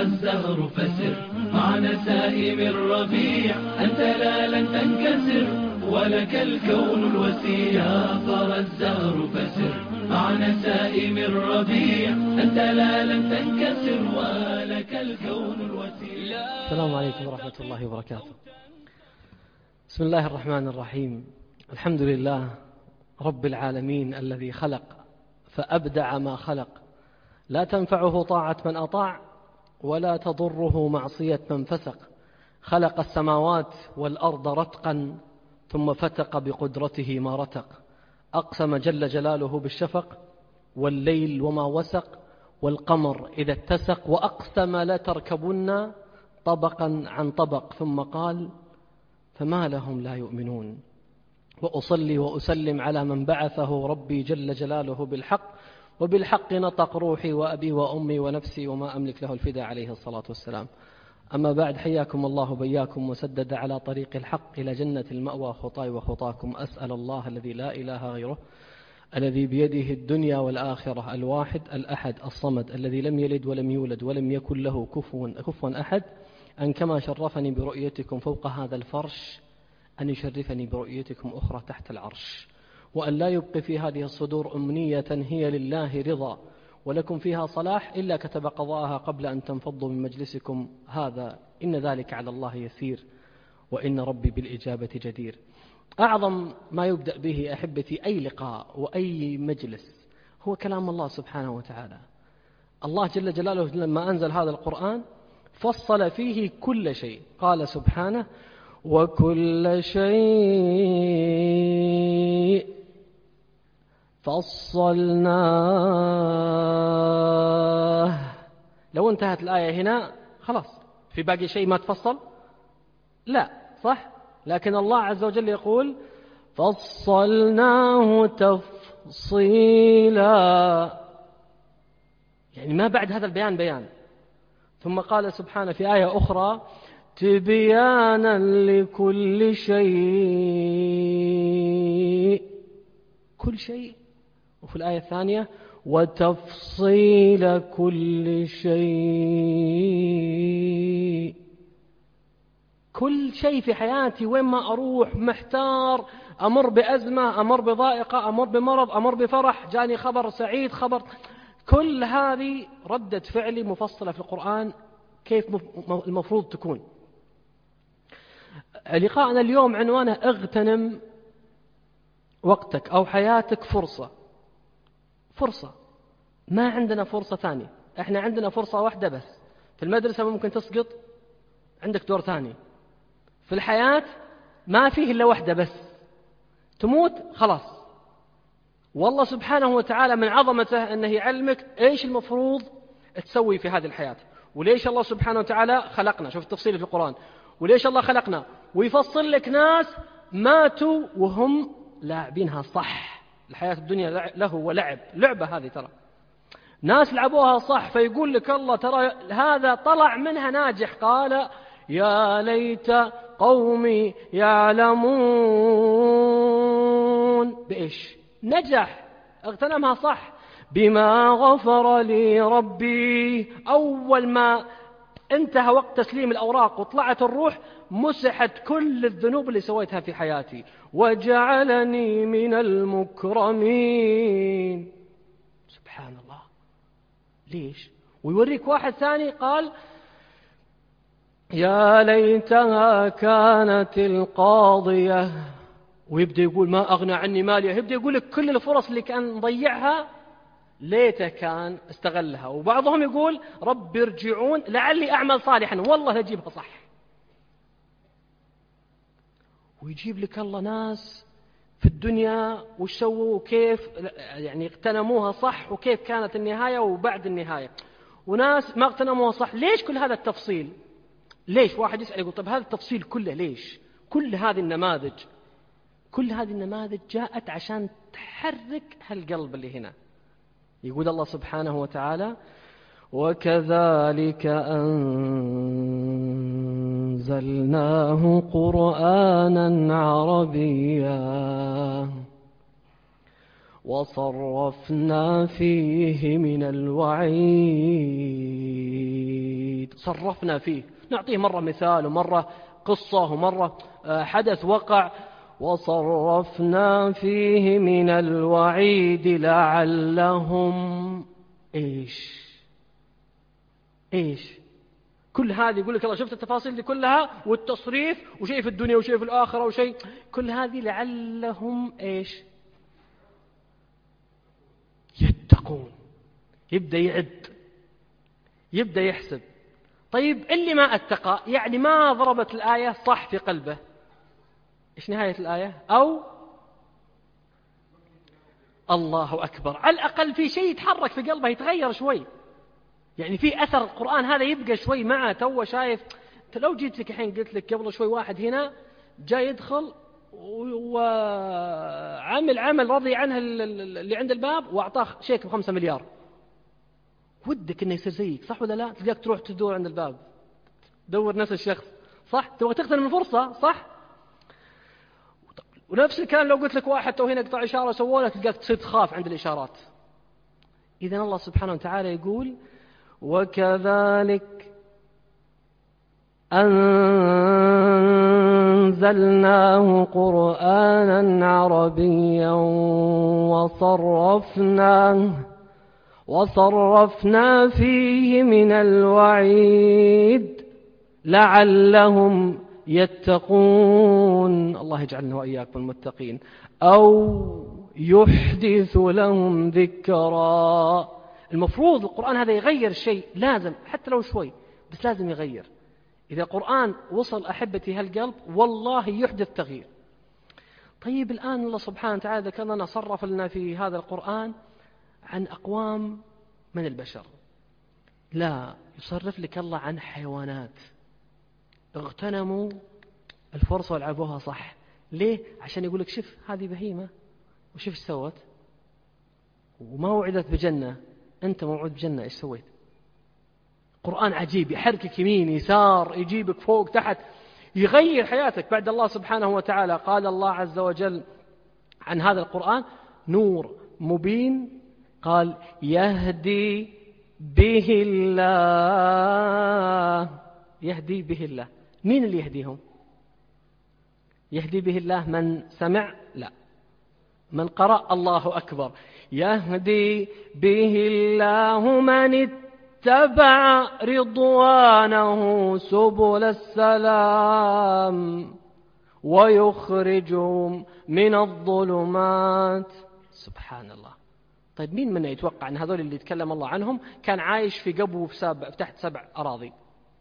الزهر فسر مع نسائم الربيع، أنت لا لن تنكسر ولك الكون الوسيع. طار الزهر فسر مع نسائم الربيع، أنت لا لن تنكسر ولك الكون الوسيع. السلام عليكم ورحمة الله وبركاته. بسم الله الرحمن الرحيم. الحمد لله رب العالمين الذي خلق فأبدع ما خلق، لا تنفعه طاعة من أطاع ولا تضره معصية من فسق. خلق السماوات والأرض رتقا ثم فتق بقدرته ما رتق. أقسم جل جلاله بالشفق والليل وما وسق والقمر إذا اتسق، وأقسم لتركبن طبقا عن طبق، ثم قال فما لهم لا يؤمنون. وأصلي وأسلم على من بعثه ربي جل جلاله بالحق، وبالحق نطق روحي وأبي وأمي ونفسي وما أملك له الفداء عليه الصلاة والسلام. أما بعد، حياكم الله وبياكم وسدد على طريق الحق إلى جنة المأوى خطاي وخطاكم. أسأل الله الذي لا إله غيره، الذي بيده الدنيا والآخرة، الواحد الأحد الصمد، الذي لم يلد ولم يولد ولم يكن له كفوا أحد، أن كما شرفني برؤيتكم فوق هذا الفرش أن يشرفني برؤيتكم أخرى تحت العرش، وأن لا يبقي في هذه الصدور أمنية هي لله رضا ولكم فيها صلاح إلا كتب قضاءها قبل أن تنفضوا من مجلسكم هذا، إن ذلك على الله يسير وإن ربي بالإجابة جدير. أعظم ما يبدأ به أحبتي أي لقاء وأي مجلس هو كلام الله سبحانه وتعالى. الله جل جلاله لما أنزل هذا القرآن فصل فيه كل شيء، قال سبحانه وكل شيء فصلناه. لو انتهت الآية هنا خلاص، في باقي شيء ما تفصل؟ لا، صح؟ لكن الله عز وجل يقول فصلناه تفصيلا، يعني ما بعد هذا البيان بيان. ثم قال سبحانه في آية أخرى تبيانا لكل شيء، كل شيء. وفي الآية الثانية وتفصيل كل شيء. كل شيء في حياتي، وين ما أروح محتار، أمر بأزمة، أمر بضائقة، أمر بمرض، أمر بفرح، جاني خبر سعيد، خبر، كل هذه ردة فعلي مفصلة في القرآن كيف المفروض تكون. لقاءنا اليوم عنوانه اغتنم وقتك أو حياتك فرصة. ما عندنا فرصة ثانية، احنا عندنا فرصة واحدة بس. في المدرسة ممكن تسقط، عندك دور ثاني. في الحياة ما فيه إلا واحدة بس، تموت خلاص. والله سبحانه وتعالى من عظمته أنه يعلمك إيش المفروض تسوي في هذه الحياة، وليش الله سبحانه وتعالى خلقنا. شوف التفصيل في القرآن، وليش الله خلقنا، ويفصل لك ناس ماتوا وهم لاعبينها صح. الحياة الدنيا له ولعب، لعبة هذه ترى، ناس لعبوها صح. فيقول لك الله ترى هذا طلع منها ناجح، قال يا ليت قومي يعلمون. بإيش نجح؟ اغتنمها صح. بما غفر لي ربي. أول ما انتهى وقت تسليم الأوراق وطلعت الروح، مسحت كل الذنوب اللي سويتها في حياتي، وجعلني من المكرمين. سبحان الله. ليش؟ ويوريك واحد ثاني قال يا ليتها كانت القاضية، ويبدأ يقول ما أغنى عني مالي. يبدأ يقول لك كل الفرص اللي كان ضيعها ليته كان استغلها. وبعضهم يقول رب ارجعون لعلي أعمل صالحا، والله أجيبها صح. ويجيب لك الله ناس في الدنيا وش سووا وكيف يعني اغتنموها صح، وكيف كانت النهاية وبعد النهاية، وناس ما اغتنموها صح. ليش كل هذا التفصيل؟ ليش؟ واحد يسأل يقول طب هذا التفصيل كله ليش؟ كل هذه النماذج جاءت عشان تحرك هالقلب اللي هنا. يقول الله سبحانه وتعالى وكذلك أنزلناه قرآنا عربيا وصرفنا فيه من الوعيد. صرفنا فيه، نعطيه مرة مثال ومرة قصة ومرة حدث وقع. وصرفنا فيه من الوعيد لعلهم إيش كل هذه يقول لك الله شفت التفاصيل دي كلها والتصريف وشيء في الدنيا وشيء في الآخرة وشيء كل هذه لعلهم يتقون. يبدأ يعد، يبدأ يحسب. طيب اللي ما اتقى يعني ما ضربت الآية صح في قلبه، إيش نهاية الآية؟ أو الله أكبر، على الأقل في شيء يتحرك في قلبه، يتغير شوي، يعني في أثر القرآن هذا يبقى شوي معه. تو شايف لو جيت لك الحين قلت لك قبل شوي واحد هنا جاي يدخل وعمل عمل رضي عنه اللي عند الباب وأعطاه شيك ب5 مليار، ودك إنه يصير زيك صح ولا لا؟ تلقاك تروح تدور عند الباب دور نفس الشخص صح، تبغى تغتنم الفرصة صح. ونفس الكلام لو قلت لك واحد تو هنا قطع إشارة سووا لك تلقاك تصير تخاف عند الإشارات. إذن الله سبحانه وتعالى يقول وكذلك أنزلناه قرآنا عربيا وصرفنا فيه من الوعيد لعلهم يتقون. الله يجعلنا وإياكم المتقين. أو يحدث لهم ذكرا. المفروض القرآن هذا يغير شيء، لازم حتى لو شوي بس لازم يغير. إذا القرآن وصل أحبتي هالقلب والله يحدث تغيير. طيب الآن الله سبحانه وتعالى ذكر لنا صرف لنا في هذا القرآن عن أقوام من البشر، لا يصرف لك الله عن حيوانات اغتنموا الفرصة ولعبوها صح. ليه؟ عشان يقولك شوف هذه بهيمة وشوف ايش سوت، وما وعدت بجنة، أنت موعود بجنة ايش سويت؟ قرآن عجيب يحركك يمين يسار، يجيبك فوق تحت، يغير حياتك. بعد الله سبحانه وتعالى قال الله عز وجل عن هذا القرآن نور مبين، قال يهدي به الله. يهدي به الله، مين اللي يهديهم؟ يهدي به الله من سمع؟ لا، من قرأ. الله أكبر. يهدي به الله من اتبع رضوانه سبل السلام ويخرجهم من الظلمات. سبحان الله. طيب مين منا يتوقع أن هذول اللي يتكلم الله عنهم كان عايش في قبو في تحت 7 أراضي؟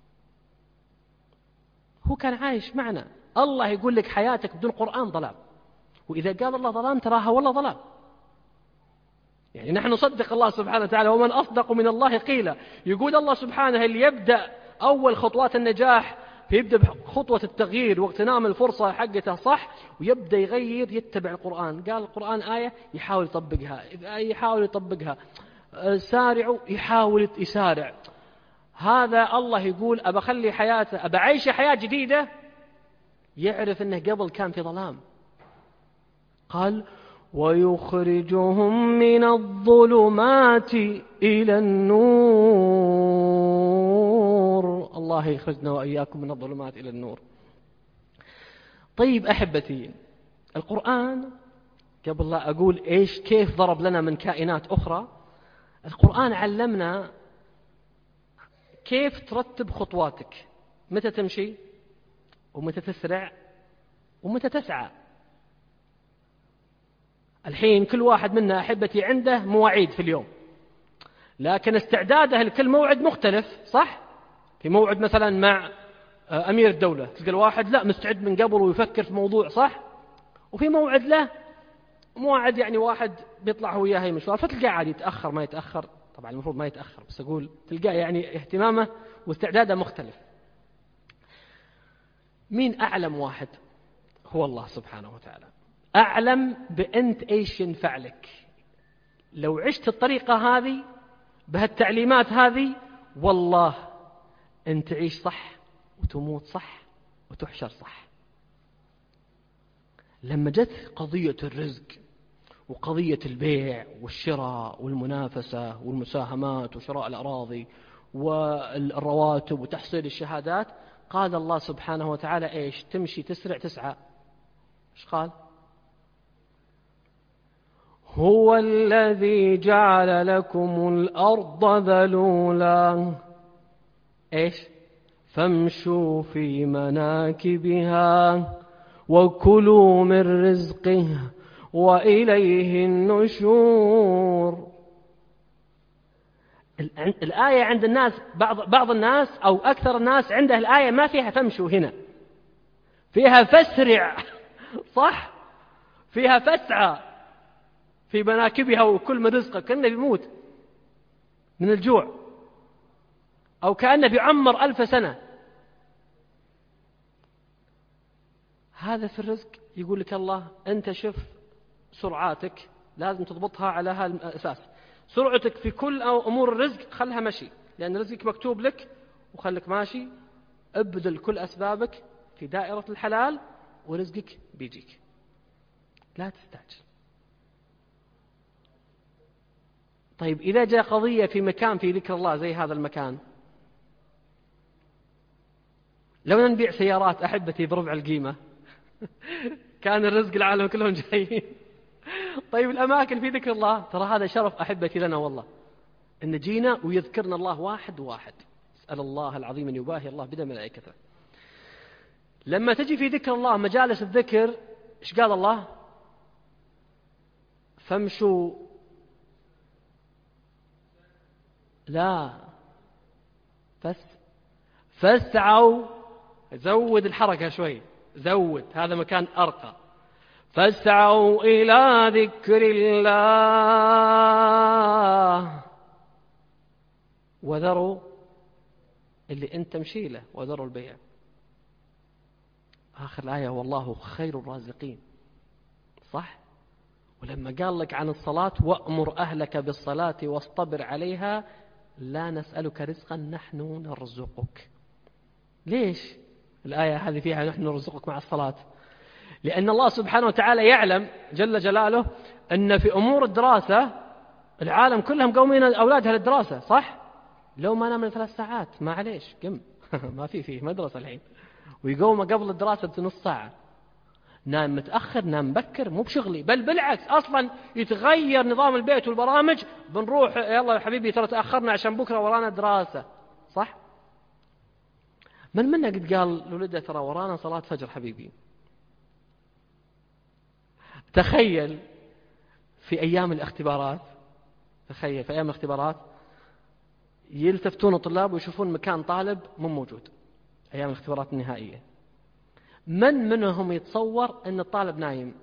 هو كان عايش معنا. الله يقول لك حياتك بدون قرآن ضلال، وإذا قال الله ظلام تراها والله ظلام. يعني نحن نصدق الله سبحانه وتعالى، ومن أصدق من الله قيلا. يقول الله سبحانه اللي يبدأ أول خطوات النجاح يبدأ بخطوة التغيير واغتنام الفرصة حقته صح، ويبدأ يغير يتبع القرآن. قال القرآن آية يحاول يطبقها، سارعوا يحاول يسارع. هذا الله يقول أبى أخلي حياته، أبى أعيش حياة جديدة، يعرف أنه قبل كان في ظلام. قال ويخرجهم من الظلمات إلى النور. الله يخرجنا وإياكم من الظلمات إلى النور. طيب أحبتي، القرآن قبل لا أقول كيف ضرب لنا من كائنات أخرى، القرآن علمنا كيف ترتب خطواتك، متى تمشي ومتى تسرع ومتى تسعى. الحين كل واحد منا أحبتي عنده مواعيد في اليوم، لكن استعداده لكل موعد مختلف صح؟ في موعد مثلا مع أمير الدولة تلقى الواحد لا مستعد من قبل ويفكر في موضوع صح، وفي موعد له موعد يعني واحد بيطلع هو وياه مشوار فتلقاه عادي يتأخر ما يتأخر. طبعا المفروض ما يتأخر، بس أقول تلقاه يعني اهتمامه واستعداده مختلف. مين أعلم واحد؟ هو الله سبحانه وتعالى، أعلم بأنت إيش ينفع لك. لو عشت الطريقة هذه بهالتعليمات هذه والله أنت تعيش صح وتموت صح وتحشر صح. لما جت قضية الرزق وقضية البيع والشراء والمنافسة والمساهمات وشراء الأراضي والرواتب وتحصيل الشهادات، قال الله سبحانه وتعالى إيش؟ تمشي تسرع تسعى. إيش قال؟ هو الذي جعل لكم الأرض ذلولا إيش؟ فامشوا في مناكبها وكلوا من رزقه وإليه النشور. الآية عند الناس، بعض الناس أو أكثر الناس عنده الآية ما فيها فامشوا هنا، فيها فاسرع. صح؟ فيها فاسعى في مناكبها وكل من رزقه، كأنه بيموت من الجوع أو كأنه بيعمر 1000 سنة. هذا في الرزق يقول لك الله أنت شوف سرعاتك لازم تضبطها على هذا الأساس. سرعتك في كل أمور الرزق خلها مشي، لأن رزقك مكتوب لك، وخلك ماشي. ابذل كل أسبابك في دائرة الحلال ورزقك بيجيك، لا تستعجل. طيب إذا جاء قضية في مكان في ذكر الله زي هذا المكان، لو نبيع سيارات أحبتي بربع القيمة كان الرزق العالم كلهم جايين. طيب الأماكن في ذكر الله، ترى هذا شرف أحبتي لنا والله، إن جينا ويذكرنا الله واحد واحد. أسأل الله العظيم أن يباهي الله بنا ملائكته. لما تجي في ذكر الله مجالس الذكر، إيش قال الله؟ فامشوا، لا فاسعوا. زود الحركة شوي، زود، هذا مكان أرقى. فاسعوا إلى ذكر الله وذروا اللي أنت تمشي له، وذروا البيع. آخر الآية والله خير الرازقين. صح؟ ولما قال لك عن الصلاة وأمر أهلك بالصلاة واصطبر عليها لا نسألك رزقا نحن نرزقك. ليش الآية هذه فيها نحن نرزقك مع الصلاة؟ لأن الله سبحانه وتعالى يعلم جل جلاله أن في أمور الدراسة العالم كلهم قومين أولادها للدراسة. صح؟ لو ما نام 3 ساعات ما عليش قم ما فيه مدرسة الحين، ويقوم قبل الدراسة بنص ساعة. نام متأخر نام بكر مو بشغلي، بل بالعكس أصلا يتغير نظام البيت والبرامج، بنروح يلا يا حبيبي ترى تأخرنا عشان بكرة ورانا دراسة. صح؟ من منا قد قال لولده ترى ورانا صلاة فجر حبيبي؟ تخيل في أيام الاختبارات، تخيل في أيام الاختبارات يلتفتون الطلاب ويشوفون مكان طالب مو موجود أيام الاختبارات النهائية. من منهم يتصور أن الطالب نايم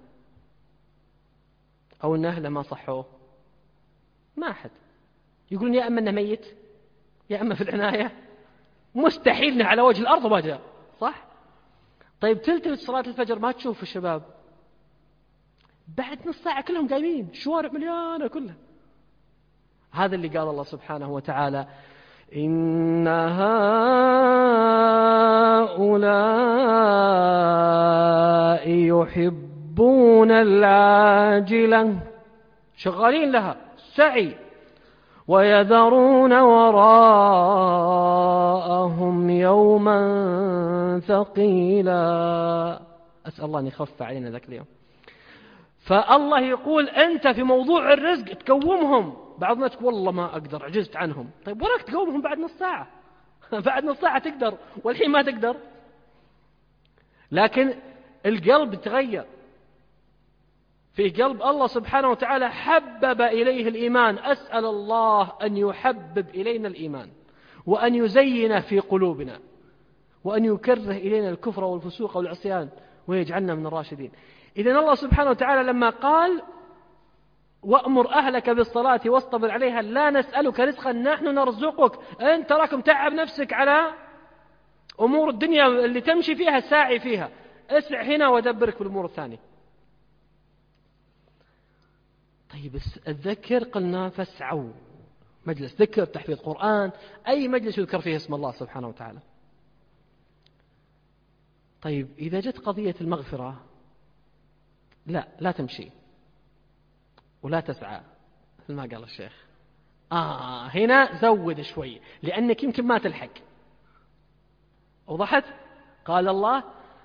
أو أن أهله ما صحوه؟ ما أحد. يقولون يا أما أنه ميت يا أما في العناية، مستحيل أنه على وجه الأرض ما جاء. صح؟ طيب تلتفت صلاة الفجر ما تشوف الشباب، بعد نص ساعة كلهم قايمين، شوارع مليانة كلها. هذا اللي قال الله سبحانه وتعالى إن هؤلاء يحبون العاجلة، شغالين لها سعي، ويذرون وراءهم يوما ثقيلا. أسأل الله أن يخفف علينا ذاك اليوم. فالله يقول أنت في موضوع الرزق تقومهم. بعض الناس والله ما أقدر عجزت عنهم. طيب وراك تقومهم بعد نص ساعة بعد نص ساعة تقدر، والحين ما تقدر. لكن القلب تغير، في قلب الله سبحانه وتعالى حبب إليه الإيمان. أسأل الله أن يحبب إلينا الإيمان وأن يزينه في قلوبنا وأن يكره إلينا الكفر والفسوق والعصيان ويجعلنا من الراشدين. إذن الله سبحانه وتعالى لما قال وأمر أهلك بالصلاة واصطبر عليها لا نسألك رزقا نحن نرزقك، أنت راكم تعب نفسك على أمور الدنيا اللي تمشي فيها ساعي فيها، اسع هنا ودبرك بالأمور الثانية. طيب الذكر قلنا فاسعوا، مجلس ذكر، تحفيظ قرآن، أي مجلس يذكر فيه اسم الله سبحانه وتعالى. طيب إذا جت قضية المغفرة لا تمشي ولا تسعى مثل ما قال الشيخ، هنا زود شوي لأنك يمكن ما تلحق. وضحت؟ قال الله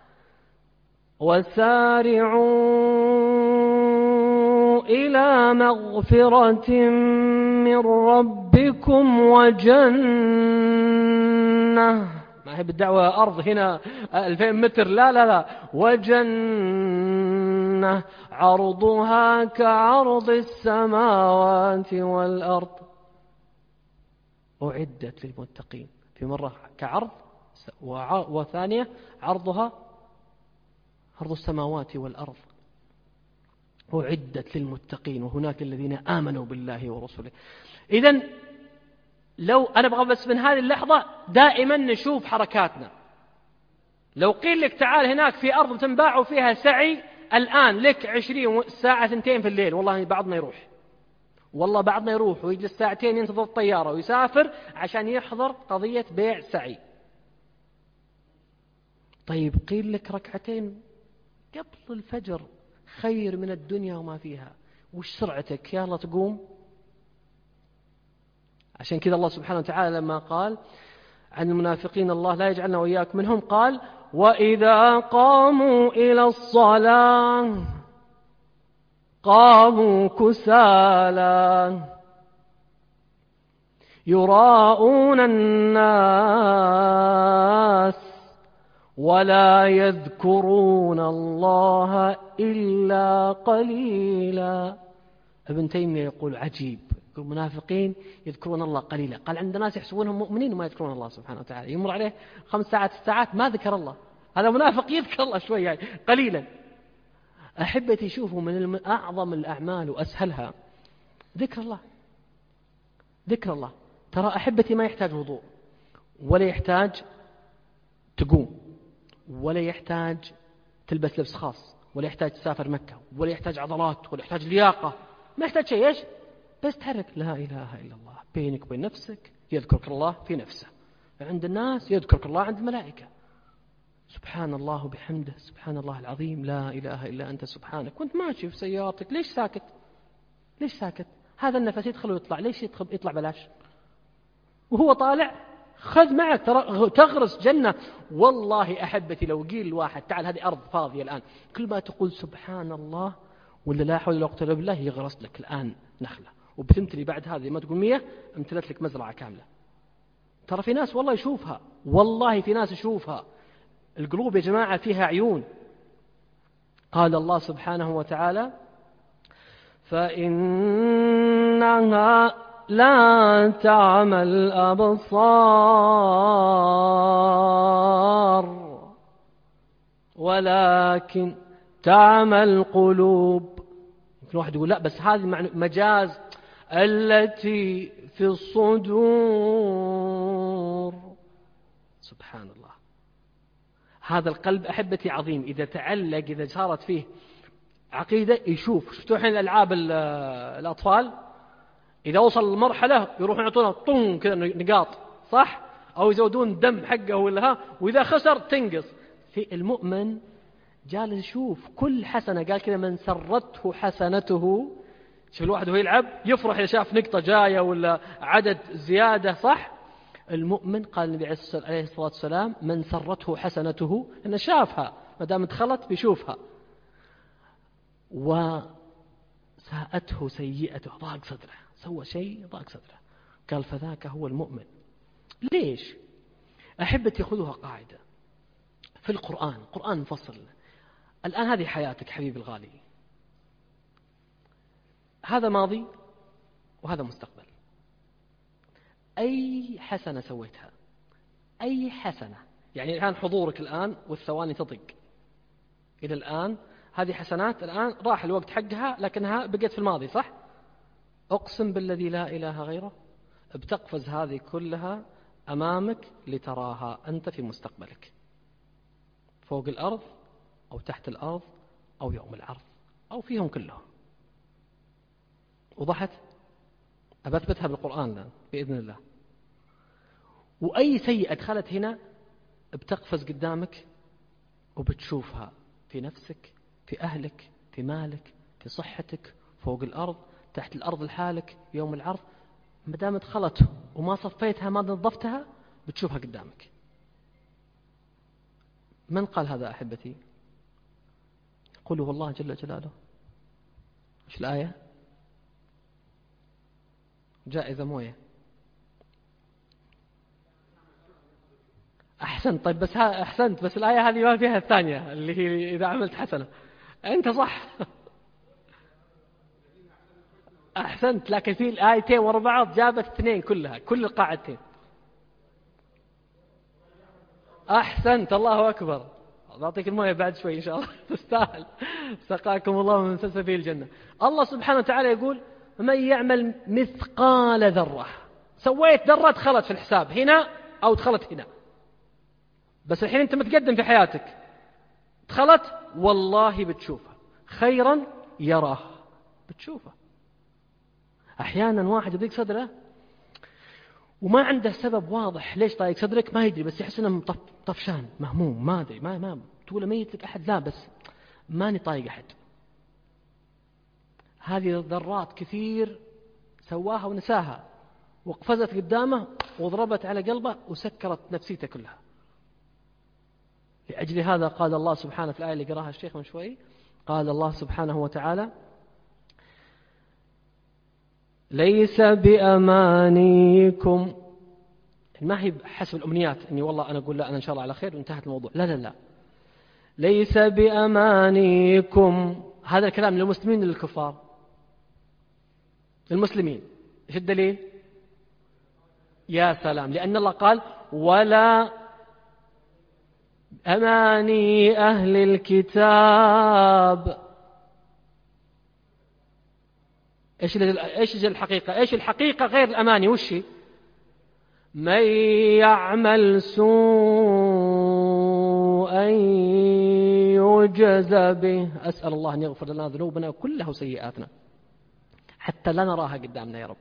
وسارعوا إلى مغفرة من ربكم وجنة، ما هي بالدعوة أرض هنا 2000 متر، لا وجنة عرضها كعرض السماوات والأرض أعدت للمتقين. في مرة كعرض، وثانية عرضها عرض السماوات والأرض أعدت للمتقين، وهناك الذين آمنوا بالله ورسوله. إذن لو أنا أبغى بس من هذه اللحظة دائما نشوف حركاتنا. لو قيل لك تعال هناك في أرض تنباع وفيها سعي الآن لك 20 ساعة 2 في الليل، والله بعضنا يروح، والله بعضنا يروح ويجلس ساعتين ينتظر الطيارة ويسافر عشان يحضر قضية بيع سعي. طيب قيل لك ركعتين قبل الفجر خير من الدنيا وما فيها، وش سرعتك؟ يا الله تقوم. عشان كذا الله سبحانه وتعالى لما قال عن المنافقين الله لا يجعلنا وإياك منهم، قال وإذا قاموا إلى الصلاة قاموا كسالى يراءون الناس ولا يذكرون الله إلا قليلا. ابن تيمية يقول عجيب، يقول المنافقين يذكرون الله قليلا. قال عند ناس يحسبونهم مؤمنين وما يذكرون الله سبحانه وتعالى، يمر عليه 5 ساعات 6 ساعات ما ذكر الله، هذا منافق يذكر الله شوي يعني قليلا. أحبتي شوفوا من أعظم الأعمال وأسهلها ذكر الله. ذكر الله ترى أحبتي ما يحتاج وضوء، ولا يحتاج تقوم، ولا يحتاج تلبس لبس خاص، ولا يحتاج تسافر مكة، ولا يحتاج عضلات، ولا يحتاج لياقة، ما يحتاج شيء. إيش بس تحرك لا إله إلا الله بينك وبين نفسك، يذكرك الله في نفسه، عند الناس يذكرك الله عند الملائكة. سبحان الله وبحمده سبحان الله العظيم لا إله إلا أنت سبحانك. كنت ماشي في سيارتك، ليش ساكت؟ ليش ساكت؟ هذا النفس يدخل ويطلع، ليش يطلع بلاش؟ وهو طالع خذ معك، تغرس جنة. والله أحبتي لو قيل الواحد تعال هذه أرض فاضية الآن، كل ما تقول سبحان الله ولا لا حول ولا قوة إلا بالله يغرس لك الآن نخلة، وبتمتلي بعد هذه ما تقول 100 امتلت لك مزرعة كاملة. ترى في ناس والله يشوفها، والله في ناس يشوفها. القلوب يا جماعة فيها عيون. قال الله سبحانه وتعالى فإنها لا تعمى الأبصار ولكن تعمى القلوب. يمكن واحد يقول لا بس هذه مجاز، التي في الصدور. سبحان الله. هذا القلب أحبتي عظيم، إذا تعلق، إذا صارت فيه عقيدة يشوف. شفتوا الحين الألعاب الأطفال إذا وصل المرحلة يروحون يعطونه طن كذا نقاط، صح؟ أو يزودون دم حقه ولا وإذا خسر تنقص. في المؤمن جالس يشوف كل حسنة، قال كذا من سرته حسنته. شوف الواحد وهو يلعب يفرح إذا شاف نقطة جاية ولا عدد زيادة، صح؟ المؤمن قال النبي عليه الصلاة والسلام من سرته حسنته، إنه شافها ما دام دخلت بيشوفها، وساءته سيئته ضاق صدره، سوى شيء ضاق صدره، قال فذاك هو المؤمن. ليش؟ أحبتي خذوها قاعدة في القرآن مفصل. الآن هذه حياتك حبيبي الغالي، هذا ماضي وهذا مستقبل. أي حسنة سويتها، أي حسنة، يعني الآن حضورك الآن والثواني تطق إلى الآن، هذه حسنات الآن راح الوقت حقها لكنها بقيت في الماضي، صح؟ أقسم بالذي لا إله غيره بتقفز هذه كلها أمامك لتراها أنت في مستقبلك، فوق الأرض أو تحت الأرض أو يوم العرض أو فيهم كلهم. وضحت؟ أثبتها بالقرآن الآن بإذن الله. وأي سيئة دخلت هنا بتقفز قدامك وبتشوفها في نفسك، في أهلك، في مالك، في صحتك، فوق الأرض، تحت الأرض لحالك، يوم العرض. مدام دخلت وما صفيتها ما نظفتها بتشوفها قدامك. من قال هذا أحبتي؟ قولوا والله جل جلاله. إيش الآية؟ جائزة موية. أحسنت. طيب بس أحسنت، بس الآية هذه ما فيها الثانية اللي هي إذا عملت حسنة. أنت صح. أحسنت، لكن في الآيتين ورا بعض جابت اثنين كلها، كل القاعدتين. أحسنت، الله أكبر. أعطيك الموية بعد شوي إن شاء الله. تستاهل. سقاكم الله من سلسبيل الجنة. الله سبحانه وتعالى يقول من يعمل مثقال ذرة. سويت ذرة دخلت في الحساب هنا أو دخلت هنا، بس الحين أنت متقدم في حياتك، دخلت والله بتشوفها، خيرا يراه بتشوفها. أحيانا واحد يضيق صدره وما عنده سبب واضح ليش ضايق صدرك، ما يدري، بس يحس انه طفشان مهموم، ما ادري، ما تقول ميت لك احد، لا بس ماني طايق احد. هذه ذرات كثير سواها ونساها، وقفزت قدامه وضربت على قلبه وسكرت نفسيته كلها. لأجل هذا قال الله سبحانه في الآية اللي قراها الشيخ من شوي، قال الله سبحانه وتعالى ليس بأمانيكم. ما هي حسب الأمنيات إني والله أنا أقول لا أنا إن شاء الله على خير وانتهت الموضوع، لا لا لا. ليس بأمانيكم، هذا الكلام للمسلمين للكفار؟ للمسلمين. إيش الدليل؟ يا سلام، لأن الله قال ولا أماني أهل الكتاب. إيش الحقيقة؟ إيش الحقيقة غير الأماني؟ وش هي؟ من يعمل سوءا يجز به. أسأل الله أن يغفر لنا ذنوبنا كلها وسيئاتنا حتى لا نراها قدامنا يا رب.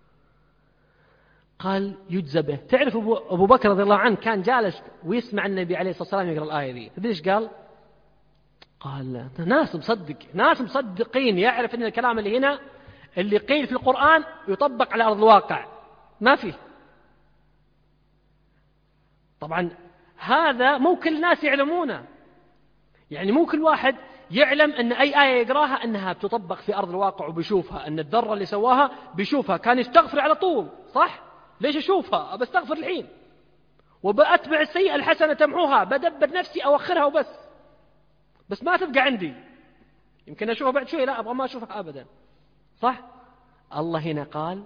قال يجز به. تعرف أبو بكر رضي الله عنه كان جالس ويسمع النبي عليه الصلاة والسلام يقرأ الآية دي، تدري إيش قال؟ قال ناس مصدقين، يعرف أن الكلام اللي هنا اللي قيل في القرآن يطبق على أرض الواقع، ما فيه. طبعا هذا مو كل الناس يعلمونه، يعني مو كل واحد يعلم أن أي آية يقراها أنها بتطبق في أرض الواقع وبيشوفها، أن الذرة اللي سواها بيشوفها. كان يستغفر على طول، صح؟ ليش أشوفها؟ بستغفر الحين، وبأتبع السيئة الحسنة تمحوها، بدبر نفسي أوخرها بس ما تبقى عندي، يمكن أشوفها بعد شوي، لا أبغى ما أشوفها أبدا، صح؟ الله هنا قال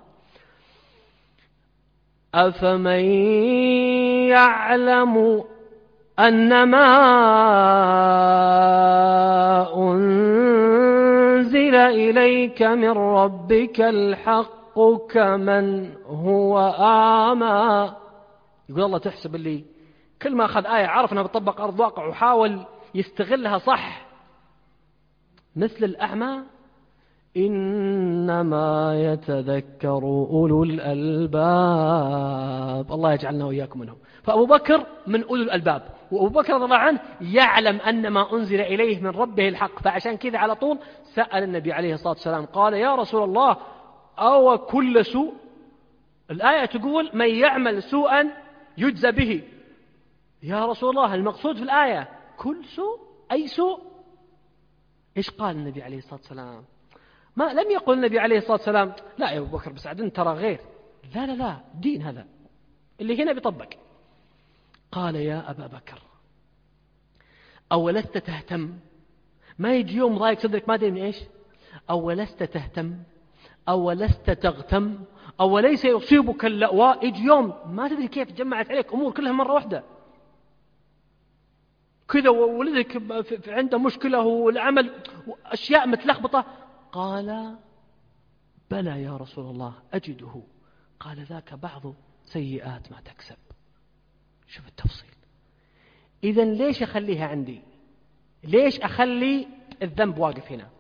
أفمن يعلم أنما أنزل إليك من ربك الحق كمن هو أعمى. يقول الله تحسب اللي كل ما أخذ آية عرف أنها بتطبق أرض واقع وحاول يستغلها صح مثل الأعمى؟ إنما يتذكر أولو الألباب. الله يجعلنا وإياكم منهم. فأبو بكر من أولو الألباب، وأبو بكر رضي الله عنه يعلم أن ما أنزل إليه من ربه الحق، فعشان كذا على طول سأل النبي عليه الصلاة والسلام قال يا رسول الله أو كل سوء؟ الآية تقول من يعمل سوءا يجزى به. يا رسول الله المقصود في الآية كل سوء؟ أي سوء؟ إيش قال النبي عليه الصلاة والسلام؟ ما لم يقل النبي عليه الصلاة والسلام لا يا أبو بكر بس عدن ترى غير، لا لا لا، دين هذا اللي هنا بيطبق. قال يا أبا بكر أولست تهتم؟ ما يجي يوم ضايق صدرك ما أدري من إيش؟ أولست تهتم؟ أولست تغتم؟ أوليس يصيبك اللأواء؟ يجي يوم ما تدري كيف جمعت عليك أمور كلها مرة واحدة كذا، وولدك عنده مشكلة والعمل أشياء متلخبطة. قال بلى يا رسول الله أجده. قال ذاك بعض سيئات ما تكسب. شوف التفصيل. إذن ليش أخليها عندي؟ ليش أخلي الذنب واقف هنا؟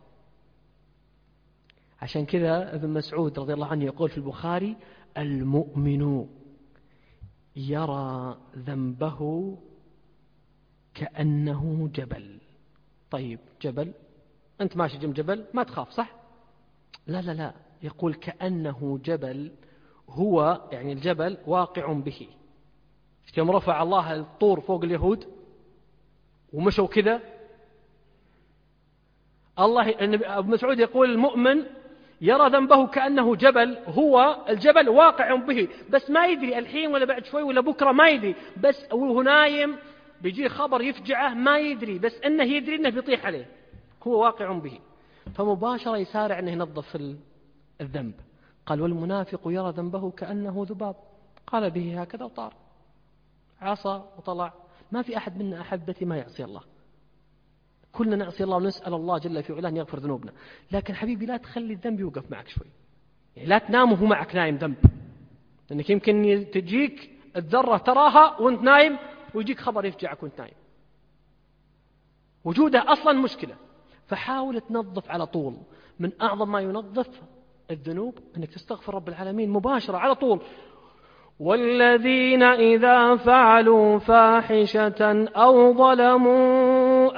عشان كذا ابن مسعود رضي الله عنه يقول في البخاري المؤمن يرى ذنبه كأنه جبل. طيب جبل، أنت ماشي جنب جبل ما تخاف صح؟ لا لا لا، يقول كأنه جبل هو يعني الجبل واقع به. يوم رفع الله الطور فوق اليهود ومشوا كذا، أبو مسعود يقول المؤمن يرى ذنبه كأنه جبل، هو الجبل واقع به، بس ما يدري الحين ولا بعد شوي ولا بكرة، ما يدري، بس وهو نايم بيجي خبر يفجعه ما يدري، بس أنه يدري أنه بيطيح عليه، هو واقع به. فمباشرة يسارع أنه ينظف الذنب. قال والمنافق يرى ذنبه كأنه ذباب، قال به هكذا وطار، عصى وطلع. ما في أحد منا أحبتي ما يعصي الله، كلنا نعصي الله ونسأل الله جل في علاه أن يغفر ذنوبنا، لكن حبيبي لا تخلي الذنب يوقف معك شوي، يعني لا تنام وهو معك نايم ذنب، لأنك يمكن تجيك الذرة تراها وانت نايم ويجيك خبر يفجعك وانت نايم، وجودها أصلا مشكلة. فحاول تنظف على طول. من أعظم ما ينظف الذنوب أنك تستغفر رب العالمين مباشرة على طول. والذين إذا فعلوا فاحشة أو ظلموا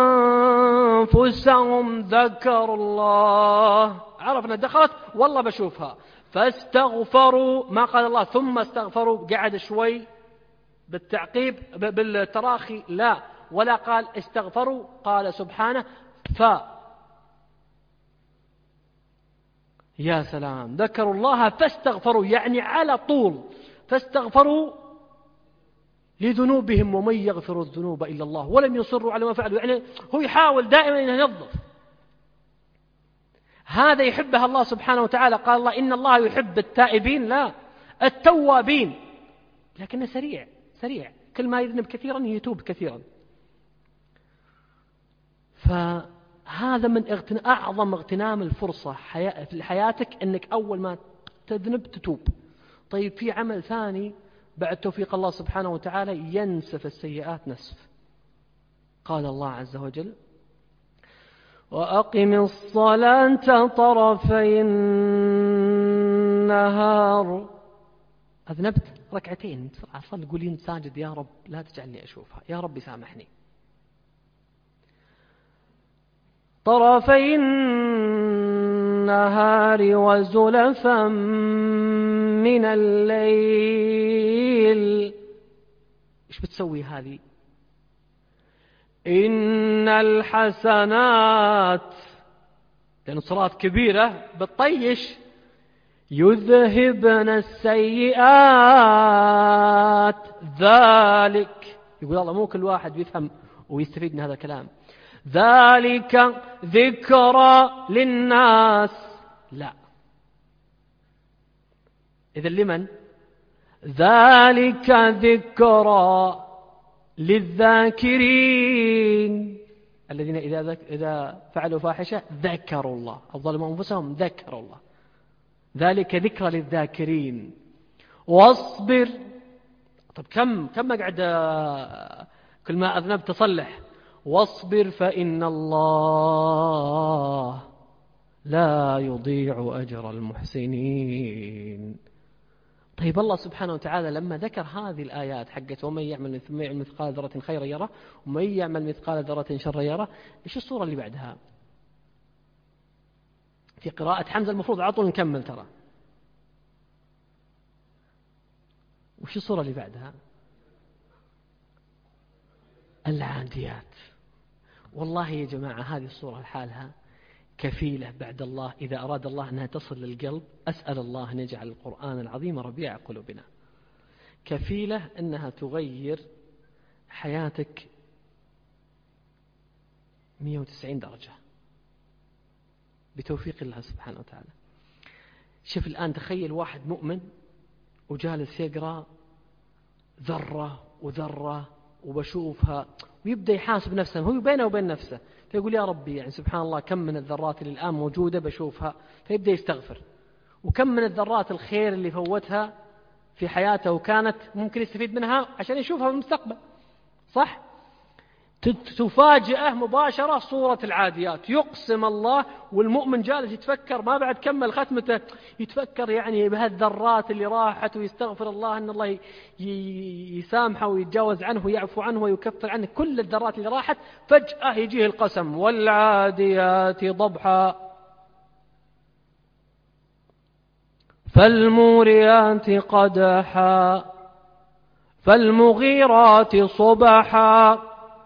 أنفسهم ذكروا الله، عرفنا دخلت والله بشوفها، فاستغفروا، ما قال الله ثم استغفروا قعد شوي بالتعقيب بالتراخي، لا، ولا قال استغفروا، قال سبحانه يا سلام، ذكروا الله فاستغفروا، يعني على طول، فاستغفروا لذنوبهم ومن يغفر الذنوب إلا الله ولم يصروا على ما فعلوا، يعني هو يحاول دائما أن ينظف. هذا يحبها الله سبحانه وتعالى. قال الله إن الله يحب التائبين، لا التوابين، لكنه سريع، كل ما يذنب كثيرا يتوب كثيرا. فهذا من أعظم اغتنام الفرصة في حياتك، أنك أول ما تذنب تتوب. طيب في عمل ثاني بعد توفيق الله سبحانه وتعالى ينسف السيئات نسف. قال الله عز وجل وأقم الصلاة طرفي النهار. أذنبت ركعتين بسرعة صل، قولين ساجد يا رب لا تجعلني أشوفها، يا رب سامحني. طرفي النهار وزلفا من الليل. إيش بتسوي هذه؟ إن الحسنات، لأن الصلاة كبيرة بتطيش، يذهبن السيئات ذلك. يقول الله مو كل واحد يفهم ويستفيد من هذا الكلام. ذلك ذكرى للناس، لا، إذا لمن؟ ذلك ذكرى للذاكرين الذين إذا فعلوا فاحشة ذكروا الله، أو ظلموا أنفسهم ذكروا الله. ذلك ذكرى للذاكرين. واصبر. طب كم أقعد كل ما أذنب تصلح؟ واصبر فإن الله لا يضيع أجر المحسنين. طيب الله سبحانه وتعالى لما ذكر هذه الآيات حقت ومن يعمل مثقال ذرة خيرا يره ومن يعمل مثقال ذرة شرا يره، إيش الصورة اللي بعدها؟ في قراءة حمزة المفروض عطوا نكمل ترى. وش الصورة اللي بعدها؟ العاديات. والله يا جماعة هذه الصورة لحالها كفيلة بعد الله، إذا أراد الله أنها تصل للقلب، أسأل الله أن يجعل القرآن العظيم ربيع قلوبنا، كفيلة أنها تغير حياتك 190 درجة بتوفيق الله سبحانه وتعالى. شوف الآن، تخيل واحد مؤمن وجالس يقرأ ذرة وذرة وبشوفها، ويبدأ يحاسب نفسه، هو بينه وبين نفسه، فيقول يا ربي يعني سبحان الله كم من الذرات اللي الآن موجودة بشوفها، فيبدأ يستغفر. وكم من الذرات الخير اللي فوتها في حياته وكانت ممكن يستفيد منها عشان يشوفها في المستقبل، صح؟ تفاجئه مباشرة صورة العاديات، يقسم الله، والمؤمن جالس يتفكر ما بعد كمل ختمته، يتفكر يعني بهالذرات اللي راحت، ويستغفر الله أن الله يسامحه ويتجاوز عنه ويعفو عنه ويكفر عنه كل الذرات اللي راحت. فجأة يجيه القسم والعاديات ضبحا فالموريات قدحا فالمغيرات صبحا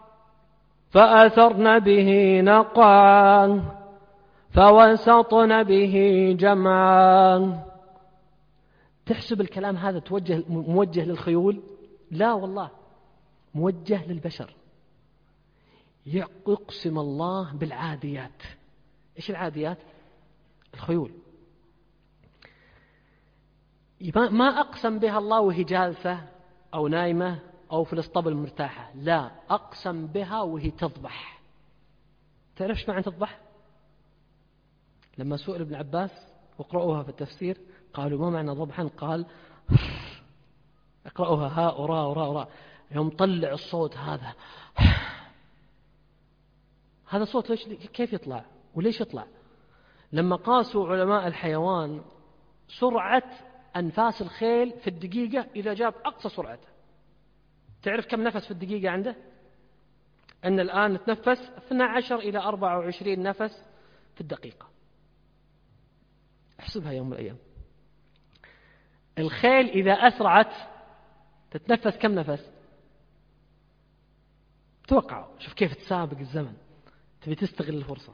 فأثرن به نقعا فوسطن به جمعا. تحسب الكلام هذا موجه للخيول؟ لا والله، موجه للبشر. يقسم الله بالعاديات. إيش العاديات؟ الخيول. ما أقسم بها الله وهي جالسة أو نايمة أو في الاسطبل مرتاحة، لا، أقسم بها وهي تضبح. تعرفش معنى تضبح؟ لما سئل ابن عباس واقرأوها في التفسير قالوا ما معنى ضبحا؟ قال اقرأوها هاء وراء وراء وراء، يوم طلع الصوت هذا، هذا صوت كيف يطلع وليش يطلع؟ لما قاسوا علماء الحيوان سرعة أنفاس الخيل في الدقيقة إذا جاب أقصى سرعته، تعرف كم نفس في الدقيقة عنده؟ أن الآن نتنفس 12 إلى 24 نفس في الدقيقة. احسبها يوم من الأيام. الخيل إذا أسرعت تتنفس كم نفس؟ توقعوا، شوف كيف تسابق الزمن، تبي تستغل الفرصة.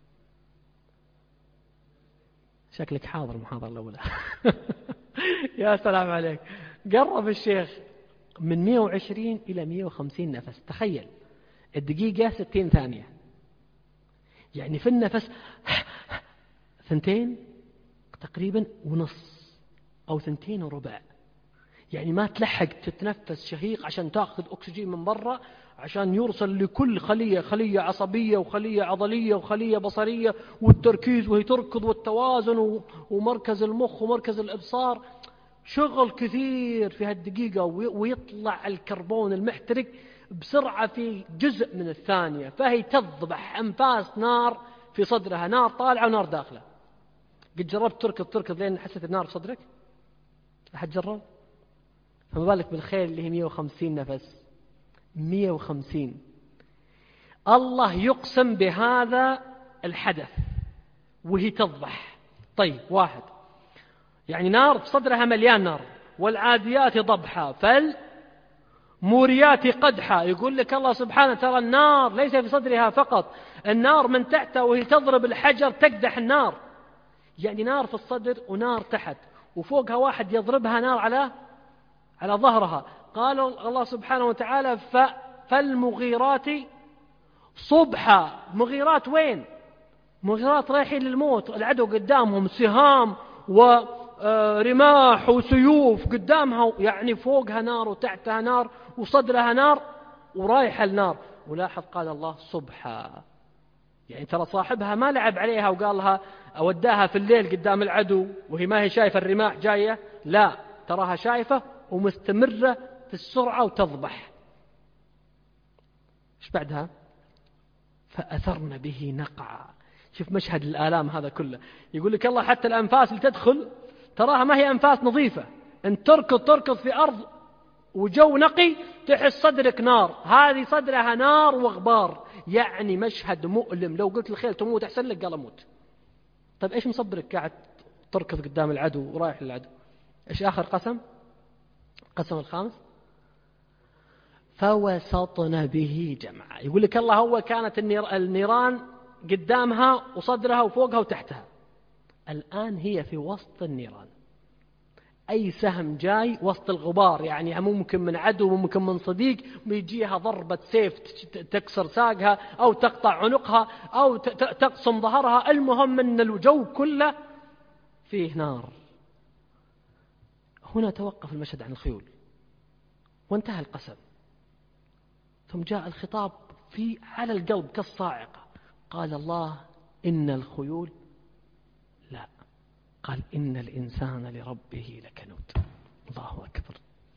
شكلك حاضر المحاضرة الأولى. يا سلام عليك. قرب الشيخ من 120 إلى 150 نفس. تخيل الدقيقة 60 ثانية، يعني في النفس 2 تقريبا ونص أو 2 وربع، يعني ما تلحق تتنفس شهيق عشان تأخذ أكسجين من برا عشان يرسل لكل خلية، خلية عصبية وخلية عضلية وخلية بصرية، والتركيز وهي تركض، والتوازن ومركز المخ ومركز الإبصار. شغل كثير في هالدقيقة، ويطلع الكربون المحترق بسرعة في جزء من الثانية، فهي تضبح أنفاس نار في صدرها، نار طالعة ونار داخلة. قد جربت تركض لين حسيت النار في صدرك؟ أحد جرب؟ فما بالك بالخيل اللي هي 150 نفس. 150. الله يقسم بهذا الحدث وهي تضبح. طيب، واحد يعني نار في صدرها مليان نار، والعاديات ضبحا فالموريات قدحا. يقول لك الله سبحانه ترى النار ليس في صدرها فقط، النار من تحتها وهي تضرب الحجر تقدح النار، يعني نار في الصدر ونار تحت، وفوقها واحد يضربها نار على ظهرها. قال الله سبحانه وتعالى فالمغيرات صبحا. مغيرات وين؟ مغيرات رايحين للموت، العدو قدامهم سهام ورماح وسيوف قدامها، يعني فوقها نار وتحتها نار وصدرها نار ورايحة النار. ولاحظ قال الله صبحا، يعني ترى صاحبها ما لعب عليها وقال لها أوداها في الليل قدام العدو وهي ما هي شايفة الرماح جاية، لا، تراها شايفة ومستمرة في السرعة وتضبح. ايش بعدها؟ فأثرن به نقعا. شوف مشهد الآلام هذا كله. يقول لك الله حتى الأنفاس اللي تدخل تراها ما هي أنفاس نظيفة، أن تركض في أرض وجو نقي، تحس صدرك نار، هذه صدرها نار وغبار، يعني مشهد مؤلم. لو قلت الخيل تموت أحسن لك قال أموت. طيب إيش مصبرك قاعد تركض قدام العدو ورايح للعدو؟ إيش آخر قسم؟ قسم الخامس فوسطن به جمعا. يقول لك الله هو كانت النيران قدامها وصدرها وفوقها وتحتها، الآن هي في وسط النيران. أي سهم جاي وسط الغبار، يعني ممكن من عدو ممكن من صديق، بيجيها ضربة سيف تكسر ساقها أو تقطع عنقها أو تقسم ظهرها. المهم أن الجو كله فيه نار. هنا توقف المشهد عن الخيول وانتهى القسم، ثم جاء الخطاب على القلب كالصاعقة. قال الله إن الخيول، لا، قال إن الإنسان لربه لكنود. الله أكبر.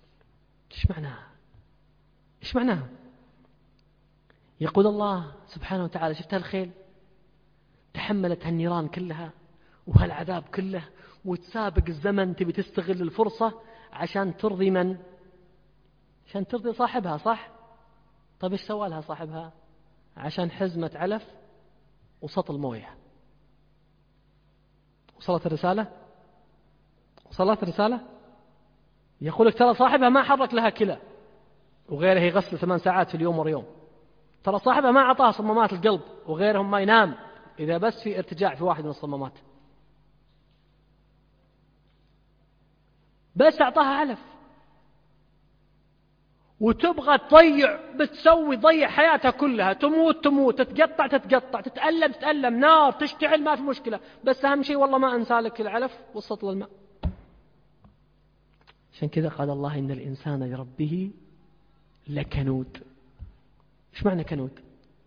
إيش معناها؟ يقول الله سبحانه وتعالى شفتها الخيل تحملت هالنيران كلها وهالعذاب كله وتسابق الزمن، تبي تستغل الفرصة عشان ترضي من؟ عشان ترضي صاحبها، صح؟ طيب إيش سوى لها صاحبها؟ عشان حزمة علف وسط الموية. وصلت الرسالة؟ وصلت الرسالة؟ يقول لك ترى صاحبها ما حرك لها كلى وغيره يغسل 8 ساعات في اليوم واليوم. ترى صاحبها ما أعطاها صمامات القلب وغيرهم ما ينام إذا بس في ارتجاع في واحد من الصمامات، بس أعطاها علف. وتبغى تضيع حياتها كلها، تموت، تتقطع، تتألم، نار تشتعل، ما في مشكلة، بس أهم شيء والله ما أنسى لك العلف والسطل الماء. عشان كذا قال الله إن الإنسان لربه لكنود. إيش معنى كنود؟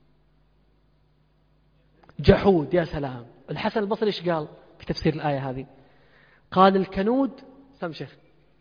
جحود. يا سلام. الحسن البصري إيش قال في تفسير الآية هذه؟ قال الكنود، سم شيخ،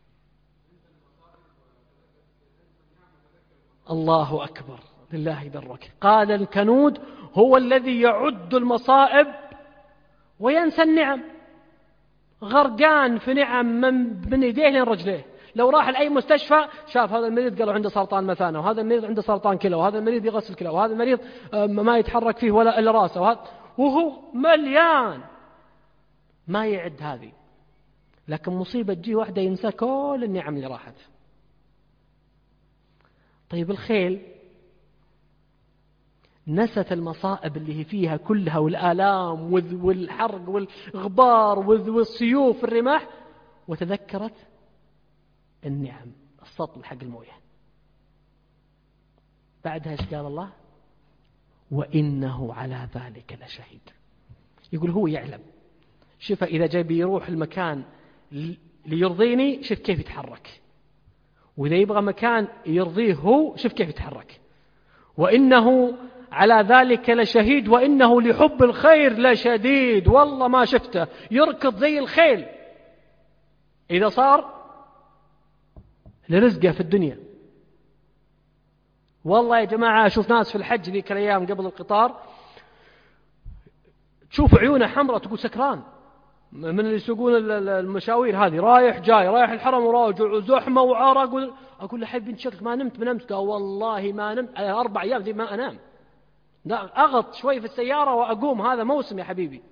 الله أكبر، لله درك. قال الكنود هو الذي يعد المصائب وينسى النعم، غرقان في نعم من يديه لين رجليه. لو راح لأي مستشفى شاف هذا المريض قالوا عنده سرطان مثانة، وهذا المريض عنده سرطان كلى، وهذا المريض يغسل كلى، وهذا المريض ما يتحرك فيه ولا إلا راسه، وهو مليان ما يعد هذه. لكن مصيبة تجي واحدة ينسى كل النعم اللي راحت. طيب الخيل نست المصائب اللي هي فيها كلها والآلام والحرق والغبار والسيوف والرماح، وتذكرت النعم، السطل حق المويه. بعدها ايش قال الله؟ وإنه على ذلك لشهيد. يقول هو يعلم. شوف إذا جاي بيروح المكان ليرضيني شوف كيف يتحرك، وإذا يبغى مكان يرضيه هو شوف كيف يتحرك. وإنه على ذلك لشهيد وإنه لحب الخير لشديد. والله ما شفته يركض زي الخيل إذا صار لرزقه في الدنيا. والله يا جماعة أشوف ناس في الحج ذيك الأيام قبل القطار تشوف عيونه حمراء تقول سكران، من اللي يسوقون المشاوير هذه، رايح جاي، رايح الحرم وراجع وزحمة وعرق. أقول له حبيبي انت شكلك ما نمت. قال والله ما نمت 4 أيام زي ما أنام، لا أغط شوي في السيارة وأقوم. هذا موسم يا حبيبي،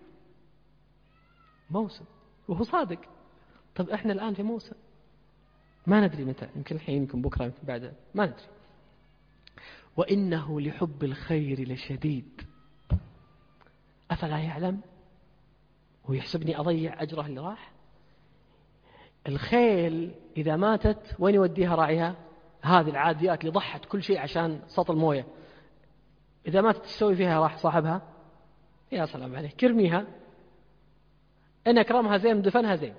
موسم. وهو صادق. طب إحنا الآن في موسم ما ندري متى، يمكن الحين، يمكن بكرة، يمكن بعد، ما ندري. وإنه لحب الخير لشديد أفلا يعلم ويحسبني أضيع أجره اللي راح. الخيل إذا ماتت وين يوديها راعيها؟ هذه العاديات اللي ضحت كل شيء عشان سطل مويه، إذا ماتت تسوي فيها راح صاحبها؟ يا سلام عليك، كرميها إن أكرمها زين دفنها زين،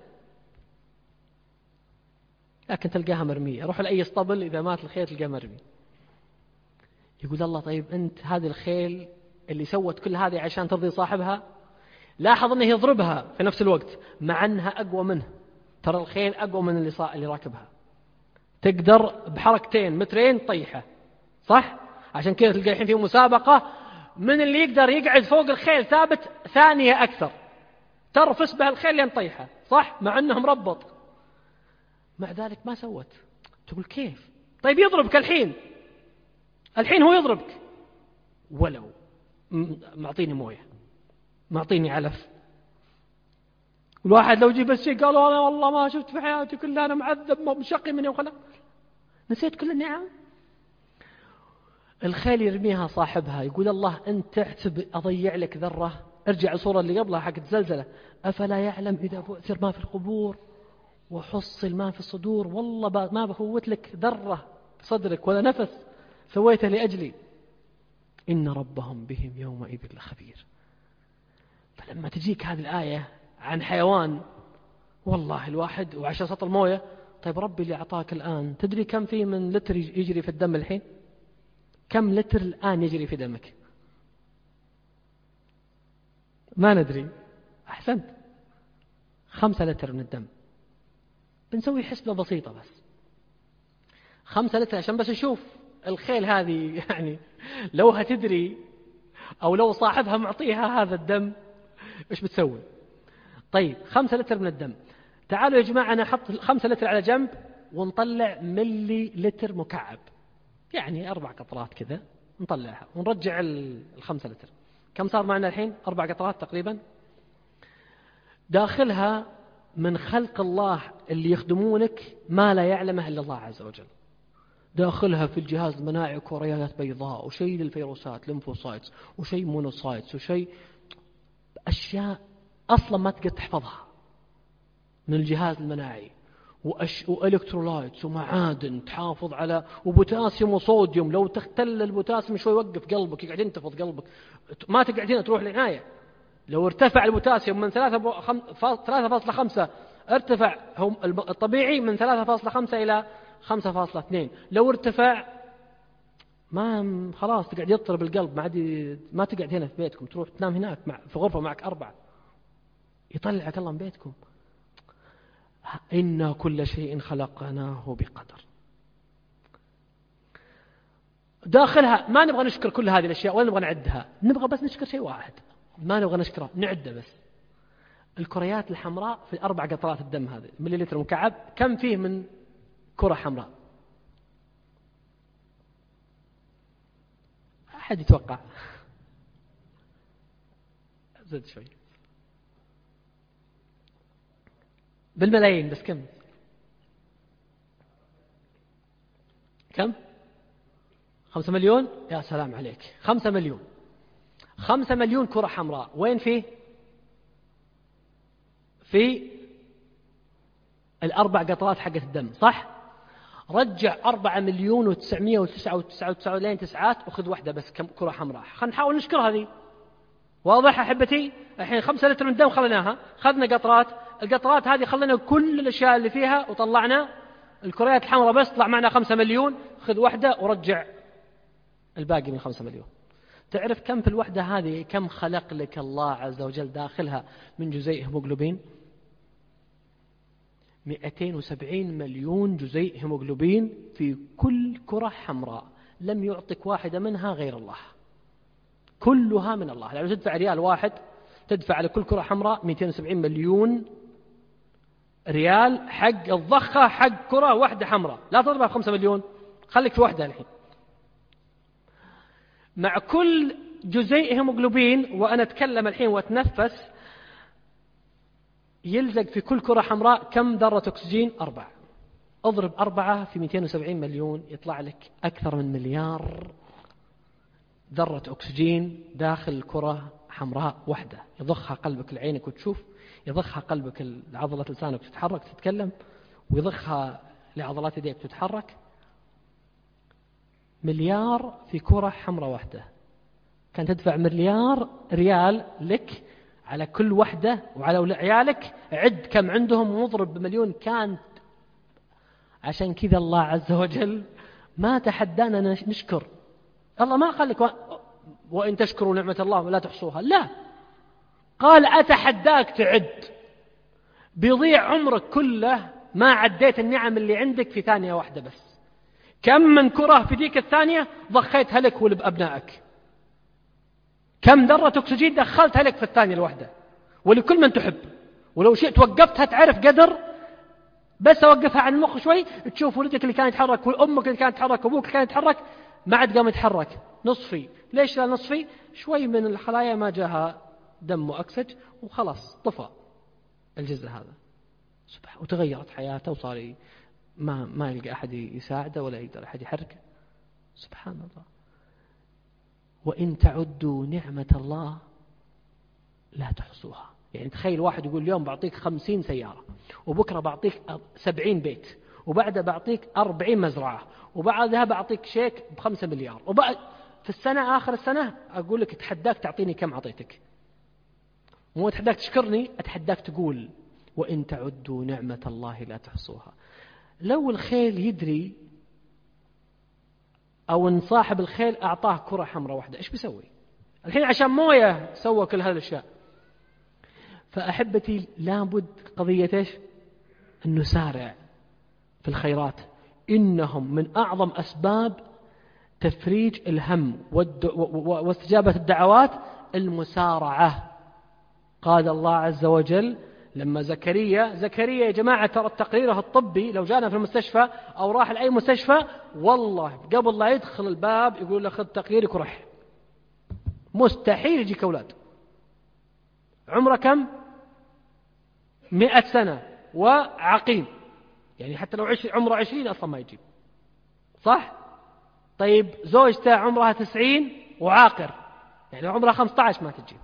لكن تلقاها مرمية. روح لأي اسطبل إذا مات الخيل تلقاه مرمي. يقول الله طيب أنت هذه الخيل اللي سوت كل هذه عشان ترضي صاحبها، لاحظ أنه يضربها في نفس الوقت مع أنها أقوى منه. ترى الخيل أقوى من اللي راكبها، تقدر بحركتين مترين طيحة، صح؟ عشان كذا تلقى الحين في مسابقة من اللي يقدر يقعد فوق الخيل ثابت ثانية أكثر، ترفس به الخيل لين طيحة، صح؟ مع أنه مربط. مع ذلك ما سوت. تقول كيف؟ طيب يضربك الحين هو يضربك، ولو معطيني مويه، معطيني علف. الواحد لو جي بس شيء قالوا أنا والله ما شفت في حياتي كلها، أنا معذب مشقي من يوم خلق، نسيت كل النعم. الخيل يرميها صاحبها. يقول الله أنت تحسب أضيع لك ذرة؟ ارجع الصورة اللي قبلها حق الزلزلة، أفلا يعلم إذا بؤثر ما في القبور وحصل ما في الصدور. والله ما بفوت لك ذرة في صدرك ولا نفس سويته لأجلي. إن ربهم بهم يومئذ لخبير. فلما تجيك هذه الآية عن حيوان، والله الواحد وعشان سطل مويه، طيب ربي اللي أعطاك الآن تدري كم فيه من لتر يجري في الدم الحين؟ كم لتر الآن يجري في دمك؟ ما ندري. أحسنت، 5 لتر من الدم. بنسوي حسبة بسيطة بس 5 لتر عشان بس نشوف الخيل هذه يعني لو هتدري أو لو صاحبها معطيها هذا الدم إيش بتسوي؟ طيب 5 لتر من الدم. تعالوا يا جماعة نحط 5 لتر على جنب ونطلع ملي لتر مكعب، يعني 4 قطرات كذا نطلعها ونرجع 5 لتر. كم صار معنا الحين؟ 4 قطرات تقريبا. داخلها من خلق الله اللي يخدمونك ما لا يعلمه إلا الله عز وجل. داخلها في الجهاز المناعي كوريات بيضاء، وشيء للفيروسات ليمفوسايتس، وشيء مونوسايتس، وشيء أشياء أصلا ما تقدر تحفظها من الجهاز المناعي، وإلكترولايتس ومعادن تحافظ على، وبوتاسيوم وصوديوم. لو تختل البوتاسيوم شوي يوقف قلبك، يقعد ينتفض قلبك، ما تقعدين تروح للعناية. لو ارتفع البوتاسيوم من 3.5 ارتفع هم الطبيعي من 3.5 إلى 5.2، لو ارتفع ما خلاص تقعد يضطرب القلب، ما تقعد هنا في بيتكم، تروح تنام هناك في غرفة معك 4، يطلعك الله من بيتكم. إنا كل شيء خلقناه بقدر. داخلها ما نبغى نشكر كل هذه الأشياء ولا نبغى نعدها، نبغى بس نشكر شيء واحد، ما نبغى نشكره، نعده بس. الكريات الحمراء في 4 قطرات الدم هذه مليلتر مكعب، كم فيه من كرة حمراء؟ أحد يتوقع؟ زد شوي، بالملايين بس. كم 5 مليون؟ يا سلام عليك، 5 مليون. 5 مليون كرة حمراء. وين في 4 قطرات حقة الدم، صح؟ رجع 4,999,999 لين 9 وخذ واحدة بس كم كرة حمراء. خلينا نحاول نشكر هذه. واضح أحبتي؟ الحين 5 لتر من الدم خلناها، خذنا قطرات، القطرات هذه خلنا كل الأشياء اللي فيها وطلعنا الكريات الحمراء بس، طلع معنا 5 مليون. خذ واحدة ورجع الباقي من 5 مليون. تعرف كم في الوحدة هذه كم خلق لك الله عز وجل داخلها من جزيء هيموغلوبين؟ 270 مليون جزيء هيموغلوبين في كل كرة حمراء، لم يعطك واحدة منها غير الله، كلها من الله. لو تدفع ريال واحد تدفع على كل كرة حمراء 270 مليون ريال حق الضخة حق كرة واحدة حمراء. لا تضربها 5 مليون، خليك في واحدة الحين. مع كل جزيء هيموغلوبين وأنا أتكلم الحين وأتنفس يلزق في كل كرة حمراء كم ذرة أكسجين؟ 4. اضرب 4 في 270 مليون يطلع لك أكثر من مليار ذرة أكسجين داخل الكرة حمراء واحدة. يضخها قلبك لعينك وتشوف، يضخها قلبك لعضلات لسانك تتحرك تتكلم، ويضخها لعضلات يديك تتحرك. مليار في كرة حمراء واحدة. كان تدفع مليار ريال لك على كل واحدة، وعلى عيالك عد كم عندهم ومضرب بمليون. كانت عشان كذا الله عز وجل ما تحدانا نشكر الله. ما قال لك وإن تشكروا نعمة الله ولا تحصوها، لا، قال أتحداك تعد. بيضيع عمرك كله ما عديت النعم اللي عندك في ثانية واحدة بس. كم من كرة في ديك الثانية ضخيتها لك ولأبنائك، كم ذرة أكسجين دخلتها لك في الثانية الواحدة ولكل من تحب. ولو شئت وقفتها تعرف قدر، بس أوقفها عن المخ شوي تشوف ولدك اللي كان يتحرك وأمك اللي كانت تتحرك وأبوك اللي كان يتحرك ما عاد قام يتحرك نصفي. ليش لا نصفي؟ شوي من الخلايا ما جاها دم مؤكسج وخلاص طفى الجزء هذا، وتغيرت حياته وصار ما يلقى أحد يساعده ولا يقدر أحد يحركه. سبحان الله. وإن تعدوا نعمة الله لا تحصوها. يعني تخيل واحد يقول اليوم بعطيك 50 سيارة، وبكرة بعطيك 70 بيت، وبعدها بعطيك 40 مزرعة، وبعدها بعطيك شيك ب5 مليار، وبعد في السنة آخر السنة أقول لك أتحداك تعطيني كم عطيتك. مو أتحداك تشكرني، أتحداك تقول وإن تعدوا نعمة الله لا تحصوها. لو الخيل يدري أو إن صاحب الخيل أعطاه كرة حمراء واحدة إيش بيسوي؟ الحين عشان موية سوى كل هذه الأشياء. فأحبتي لابد قضية إيش؟ أن نسارع في الخيرات. إنهم من أعظم أسباب تفريج الهم واستجابة الدعوات المسارعة. قال الله عز وجل لما زكريا يا جماعة ترى تقريره الطبي لو جانا في المستشفى أو راح لأي مستشفى والله قبل لا يدخل الباب يقول له خذ تقريرك ورح. مستحيل يجيك أولاد. عمره كم؟ 100 سنة وعقيم، يعني حتى لو عمره 20 أصلا ما يجيب، صح؟ طيب زوجته عمرها 90 وعاقر، يعني عمرها 15 ما تجيب،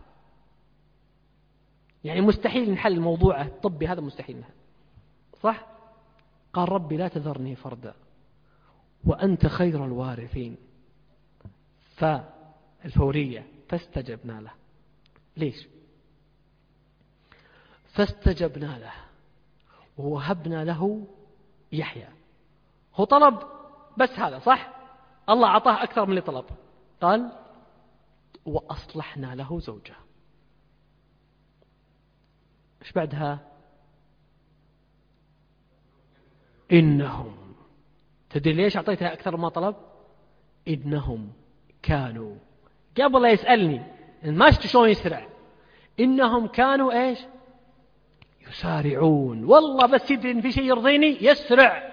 يعني مستحيل نحل الموضوع الطبي هذا، مستحيل نحل، صح؟ قال ربي لا تذرني فردا وأنت خير الوارثين، فالفورية فاستجبنا له. ليش؟ فاستجبنا له ووهبنا له يحيى. هو طلب بس هذا، صح؟ الله أعطاه أكثر من اللي طلب. قال وأصلحنا له زوجه. إيش بعدها؟ إنهم، تدري ليش أعطيتها أكثر ما طلب؟ إنهم كانوا، قبل لا يسألني ما شفت شلون يسرع، إنهم كانوا إيش؟ يسارعون. والله بس يدري إن في شيء يرضيني يسرع،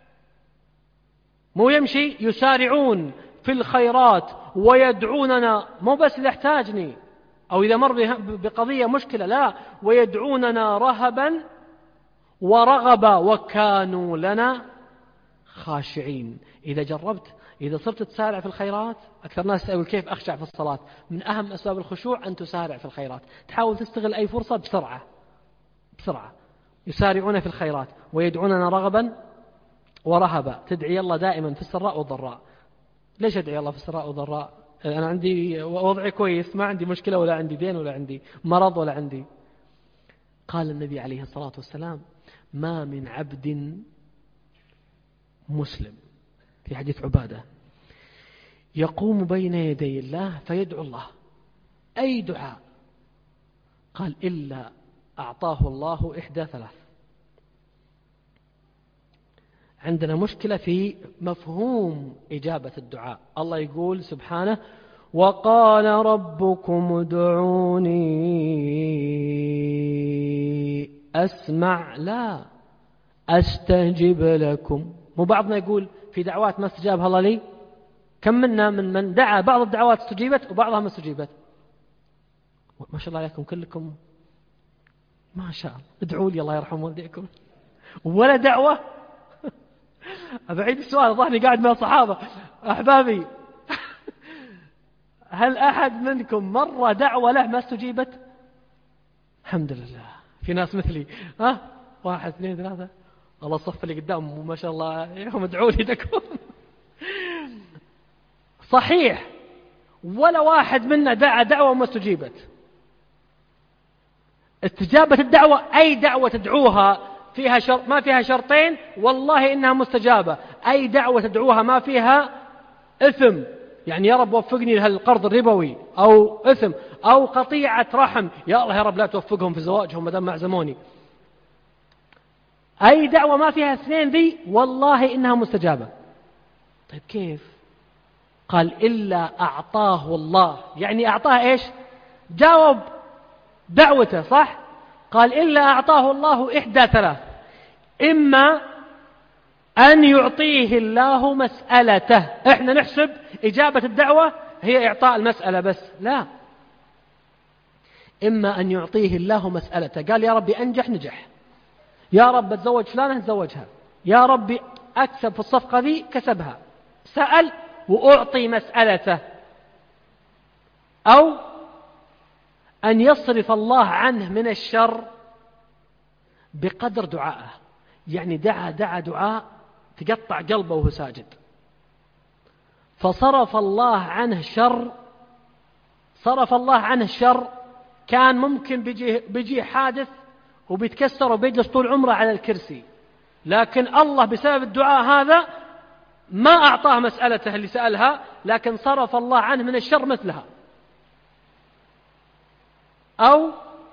مو يمشي، يسارعون في الخيرات ويدعوننا، مو بس إذا احتاجني أو إذا مر بقضية مشكلة، لا، ويدعوننا رهبا ورغبا وكانوا لنا خاشعين. إذا جربت، إذا صرت تسارع في الخيرات، أكثر ناس يقول كيف أخشع في الصلاة، من أهم أسباب الخشوع أن تسارع في الخيرات، تحاول تستغل أي فرصة بسرعة. يسارعون في الخيرات ويدعوننا رغبا ورهبا. تدعي الله دائما في السراء والضراء. ليش أدعي الله في السراء والضراء؟ أنا عندي وضعي كويس، ما عندي مشكلة ولا عندي دين ولا عندي مرض ولا عندي. قال النبي عليه الصلاة والسلام ما من عبد مسلم في حديث عبادة يقوم بين يدي الله فيدعو الله أي دعاء، قال إلا أعطاه الله إحدى ثلاث. عندنا مشكلة في مفهوم إجابة الدعاء. الله يقول سبحانه وقال ربكم ادعوني أسمع لا أستجب لكم. مو بعضنا يقول في دعوات ما استجابها الله لي؟ كم منا من دعا بعض الدعوات استجيبت وبعضها ما استجيبت؟ ما شاء الله عليكم كلكم ما شاء الله. ادعوا لي الله يرحم والديكم. ولا دعوة. أبعيد السؤال، ظهري قاعد مع الصحابة. أحبابي هل أحد منكم مرة دعوة له ما استجيبت؟ الحمد لله. في ناس مثلي 1 2 3 الله الصف اللي قدام ما شاء الله يوم ادعوا لي دكم. صحيح ولا واحد منا دعا دعوة وما استجيبت. استجابة الدعوة أي دعوة تدعوها فيها ما فيها شرطين والله إنها مستجابة. أي دعوة تدعوها ما فيها إثم، يعني يا رب وفقني لهالقرض الربوي، أو إثم، أو قطيعة رحم، يا الله يا رب لا توفقهم في زواجهم ما دام معزموني. أي دعوة ما فيها اثنين ذي والله إنها مستجابة. طيب كيف؟ قال إلا أعطاه الله، يعني أعطاه إيش؟ جاوب دعوته، صح؟ قال إلا أعطاه الله إحدى ثلاث، إما أن يعطيه الله مسألته. إحنا نحسب إجابة الدعوة هي إعطاء المسألة بس، لا، إما أن يعطيه الله مسألته. قال يا ربي أنجح نجح، يا رب أتزوج فلانة نتزوجها، يا ربي أكسب في الصفقة ذي كسبها، سأل وأعطي مسألته. أو أن يصرف الله عنه من الشر بقدر دعائه، يعني دعا دعاء تقطع قلبه وهو ساجد، فصرف الله عنه شر، صرف الله عنه الشر. كان ممكن بيجي حادث وبيتكسر وبيجلس طول عمره على الكرسي، لكن الله بسبب الدعاء هذا ما أعطاه مسألته اللي سألها، لكن صرف الله عنه من الشر مثلها. أو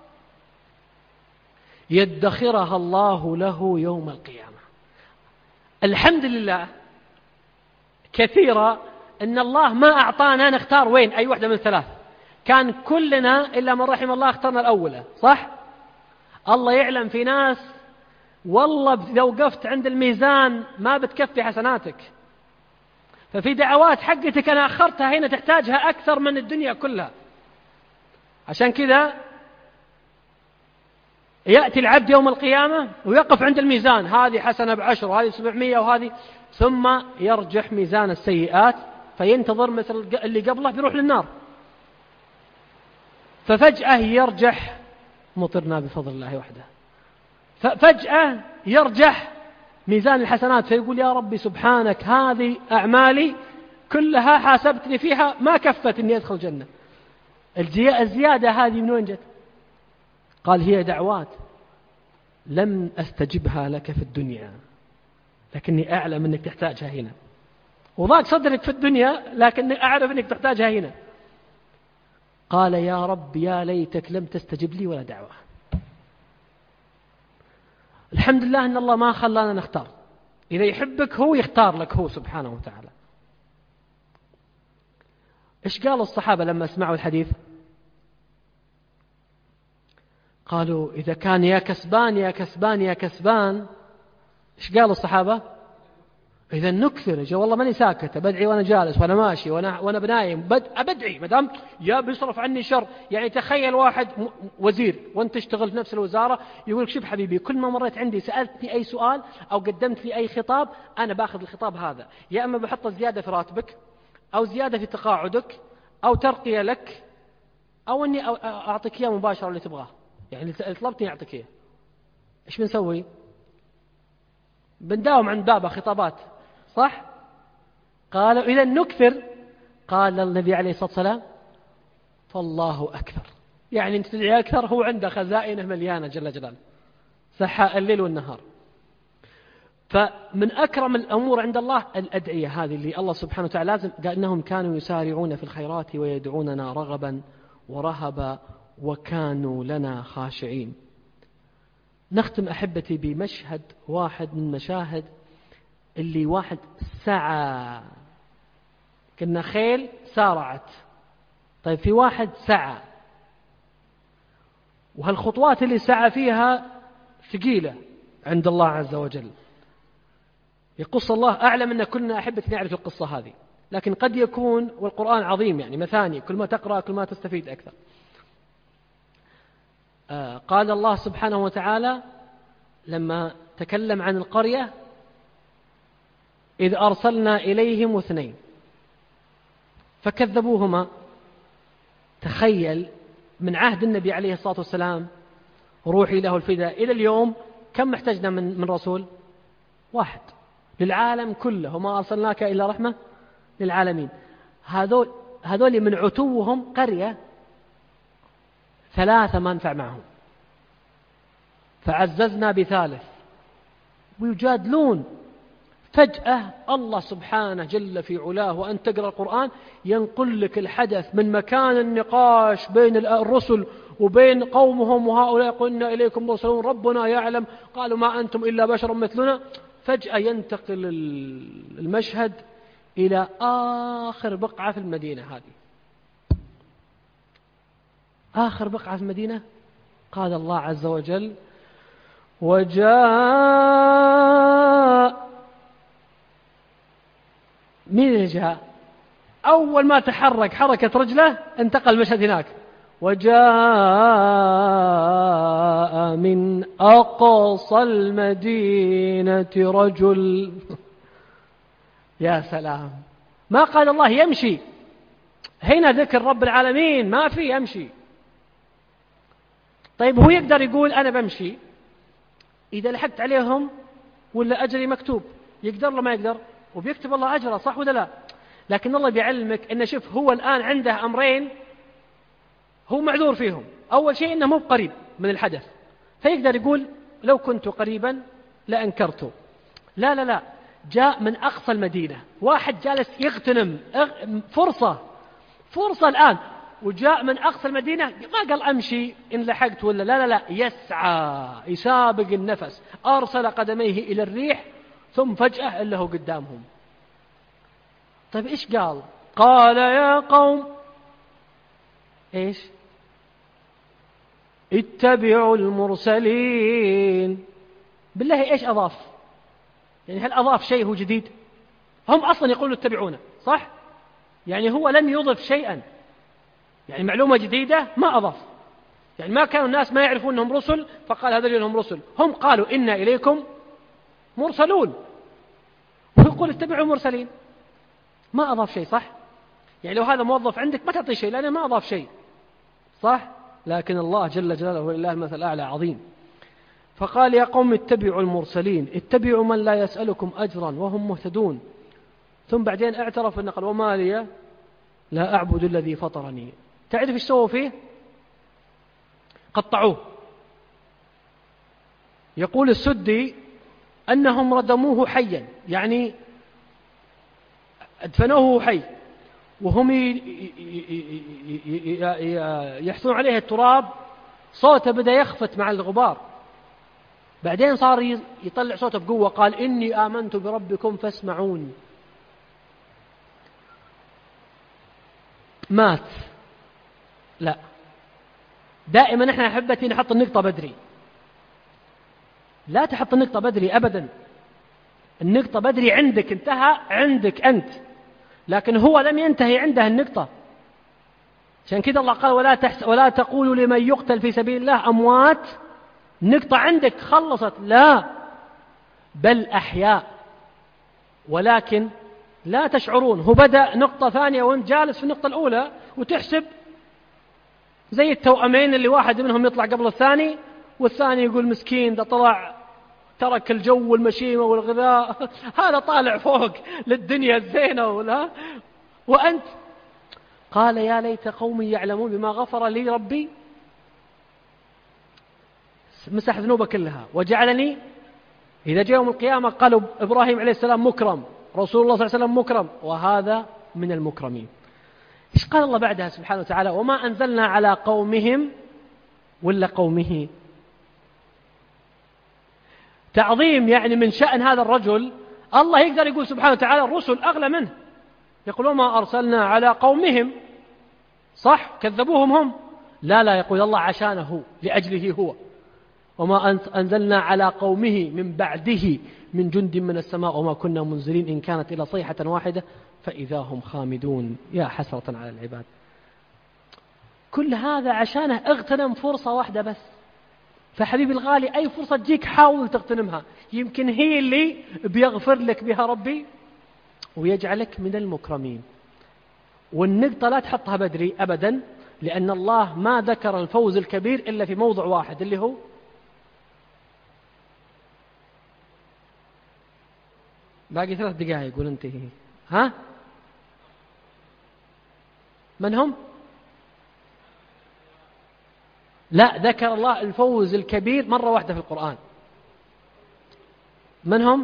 يدخرها الله له يوم القيامة. الحمد لله كثيرا أن الله ما أعطانا نختار وين أي واحدة من الثلاث، كان كلنا إلا من رحم الله اخترنا الأولى، صح؟ الله يعلم في ناس والله لو وقفت عند الميزان ما بتكفي حسناتك، ففي دعوات حقتك أنا أخرتها هنا تحتاجها أكثر من الدنيا كلها. عشان كذا يأتي العبد يوم القيامة ويقف عند الميزان، هذه حسنة ب10 وهذه 700 وهذه، ثم يرجح ميزان السيئات فينتظر مثل اللي قبله بيروح للنار. ففجأة يرجح مطرنا بفضل الله وحده، ففجأة يرجح ميزان الحسنات فيقول يا ربي سبحانك هذه أعمالي كلها حاسبتني فيها ما كفت إني أدخل الجنة، الزيادة هذه من وين جت؟ قال هي دعوات لم أستجبها لك في الدنيا لكني أعلم أنك تحتاجها هنا، وضاق صدرك في الدنيا لكني أعرف أنك تحتاجها هنا. قال يا رب يا ليتك لم تستجب لي ولا دعوة. الحمد لله أن الله ما خلانا نختار، إذا يحبك هو يختار لك هو سبحانه وتعالى. إيش قالوا الصحابة لما سمعوا الحديث؟ قالوا إذا كان يا كسبان يا كسبان يا كسبان. إيش قالوا الصحابة؟ إذا نكثر، والله ماني ساكت، بدعي وأنا جالس وأنا ماشي وأنا بنايم بدعي مدام يا بيصرف عني شر. يعني تخيل واحد وزير وأنت تشتغل في نفس الوزارة يقول لك شوف حبيبي كل ما مريت عندي سألتني أي سؤال أو قدمت لي أي خطاب أنا باخذ الخطاب هذا، يا أما بحط زيادة في راتبك أو زيادة في تقاعدك أو ترقية لك أو أني أعطيك إياه مباشرة اللي تبغاه، يعني اللي طلبتني أعطيك إياه. إيش بنسوي؟ بنداوم عند بابه خطابات، صح؟ قالوا إذا نكثر. قال النبي عليه الصلاة والسلام فالله أكثر، يعني أنت تدعي أكثر هو عنده خزائنه مليانة جل جلاله سحاء الليل والنهار. فمن أكرم الأمور عند الله الأدعية هذه اللي الله سبحانه وتعالى لازم قال إنهم كانوا يسارعون في الخيرات ويدعوننا رغبا ورهبا وكانوا لنا خاشعين. نختم أحبتي بمشهد واحد من مشاهد اللي واحد سعى، كنا خيل سارعت، طيب في واحد سعى وهالخطوات اللي سعى فيها ثقيلة عند الله عز وجل. يقص الله أعلم أن كلنا أحبتي نعرف القصة هذه، لكن قد يكون والقرآن عظيم يعني مثاني، كل ما تقرأ كل ما تستفيد أكثر. قال الله سبحانه وتعالى لما تكلم عن القرية إذ أرسلنا إليهم 2 فكذبوهما. تخيل من عهد النبي عليه الصلاة والسلام روحي له الفداء إلى اليوم كم محتاجنا من رسول؟ 1 للعالم كله، وما أرسلناك إلا رحمة للعالمين. هذول من عتوهم قرية 3 ما نفع معهم، فعززنا ب3 ويجادلون. فجأة الله سبحانه جل في علاه وأن تقرأ القرآن ينقل لك الحدث من مكان النقاش بين الرسل وبين قومهم، وهؤلاء قلنا إليكم مرسلون ربنا يعلم قالوا ما أنتم إلا بشر مثلنا. فجأة ينتقل المشهد إلى آخر بقعة في المدينة هذه. آخر بقعة في المدينة قال الله عز وجل وجاء. مين اللي جاء؟ أول ما تحرك حركة رجله انتقل المشهد هناك. وجاء من أقصى المدينة رجل. يا سلام، ما قال الله يمشي، هنا ذكر رب العالمين ما في يمشي. طيب هو يقدر يقول أنا بمشي إذا لحقت عليهم ولا أجري مكتوب؟ يقدر ولا ما يقدر؟ وبيكتب الله أجره، صح ولا لا؟ لكن الله بيعلمك أن شوف هو الآن عنده أمرين هو معذور فيهم. أول شيء أنه مو قريب من الحدث، فيقدر يقول لو كنت قريبا لأنكرته. لا لا لا، جاء من أقصى المدينة، واحد جالس يغتنم فرصة الآن، وجاء من أقصى المدينة. ما قال أمشي إن لحقت ولا لا لا لا، يسعى يسابق النفس، أرسل قدميه إلى الريح ثم فجأة إلا هو قدامهم. طيب إيش قال؟ قال يا قوم إيش؟ اتبعوا المرسلين. بالله إيش أضاف؟ يعني هل أضاف شيء هو جديد؟ هم أصلا يقولوا اتبعونا، صح؟ يعني هو لم يضف شيئا، يعني معلومة جديدة ما أضاف. يعني ما كانوا الناس ما يعرفون أنهم رسل فقال هذول أنهم رسل، هم قالوا إنا إليكم مرسلون، ويقول اتبعوا المرسلين. ما أضاف شيء، صح؟ يعني لو هذا موظف عندك ما تعطيه شيء لأنه ما أضاف شيء، صح؟ لكن الله جل جلاله ولله المثل الأعلى عظيم. فقال يا قوم اتبعوا المرسلين، اتبعوا من لا يسألكم أجرا وهم مهتدون. ثم بعدين اعترف أنه قال وما لي لا أعبد الذي فطرني. تعرف ايش سووا فيه؟ قطعوه. يقول السدي أنهم ردموه حيا، يعني أدفنوه حي، وهم يحثون عليه التراب، صوته بدأ يخفت مع الغبار. بعدين صار يطلع صوته بقوة، قال إني آمنت بربكم فاسمعون. مات. لا، دائما احنا أحبتي نحط النقطة بدري. لا تحط النقطة بدري أبدا. النقطة بدري عندك، انتهى عندك أنت، لكن هو لم ينتهي عنده النقطة. عشان كده الله قال ولا تقولوا لمن يقتل في سبيل الله أموات. النقطة عندك خلصت، لا، بل أحياء ولكن لا تشعرون. هو بدأ نقطة ثانية وانت جالس في النقطة الأولى وتحسب زي التوأمين اللي واحد منهم يطلع قبل الثاني، والثاني يقول مسكين ده طلع ترك الجو والمشيمة والغذاء هذا طالع فوق للدنيا الزينة ولا. وأنت قال يا ليت قومي يعلمون بما غفر لي ربي، مسح ذنوبه كلها وجعلني إذا جاء يوم القيامة قالوا إبراهيم عليه السلام مكرم، رسول الله صلى الله عليه وسلم مكرم، وهذا من المكرمين. إيش قال الله بعدها سبحانه وتعالى؟ وما أنزلنا على قومهم ولا قومه. تعظيم يعني من شأن هذا الرجل. الله يقدر يقول سبحانه وتعالى الرسل أغلى منه، يقول وما أرسلنا على قومهم، صح كذبوهم هم، لا يقول الله عشانه لأجله هو. وما أنزلنا على قومه من بعده من جند من السماء وما كنا منزلين إن كانت إلى صيحة واحدة فإذا هم خامدون يا حسرة على العباد. كل هذا عشانه اغتنم فرصة واحدة بس. فحبيبي الغالي أي فرصة تجيك حاول تغتنمها، يمكن هي اللي بيغفر لك بها ربي ويجعلك من المكرمين. والنقطة لا تحطها بدري أبدا، لأن الله ما ذكر الفوز الكبير إلا في موضع واحد اللي هو باقي 3 دقائق يقول انتهي. ها من هم؟ لا، ذكر الله الفوز الكبير مرة واحدة في القرآن. من هم؟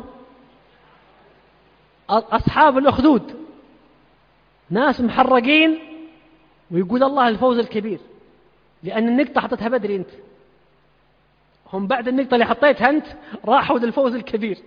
أصحاب الأخدود، ناس محرقين ويقول الله الفوز الكبير، لأن النقطة حطتها بدري أنت، هم بعد النقطة اللي حطيتها أنت راحوا للفوز الكبير.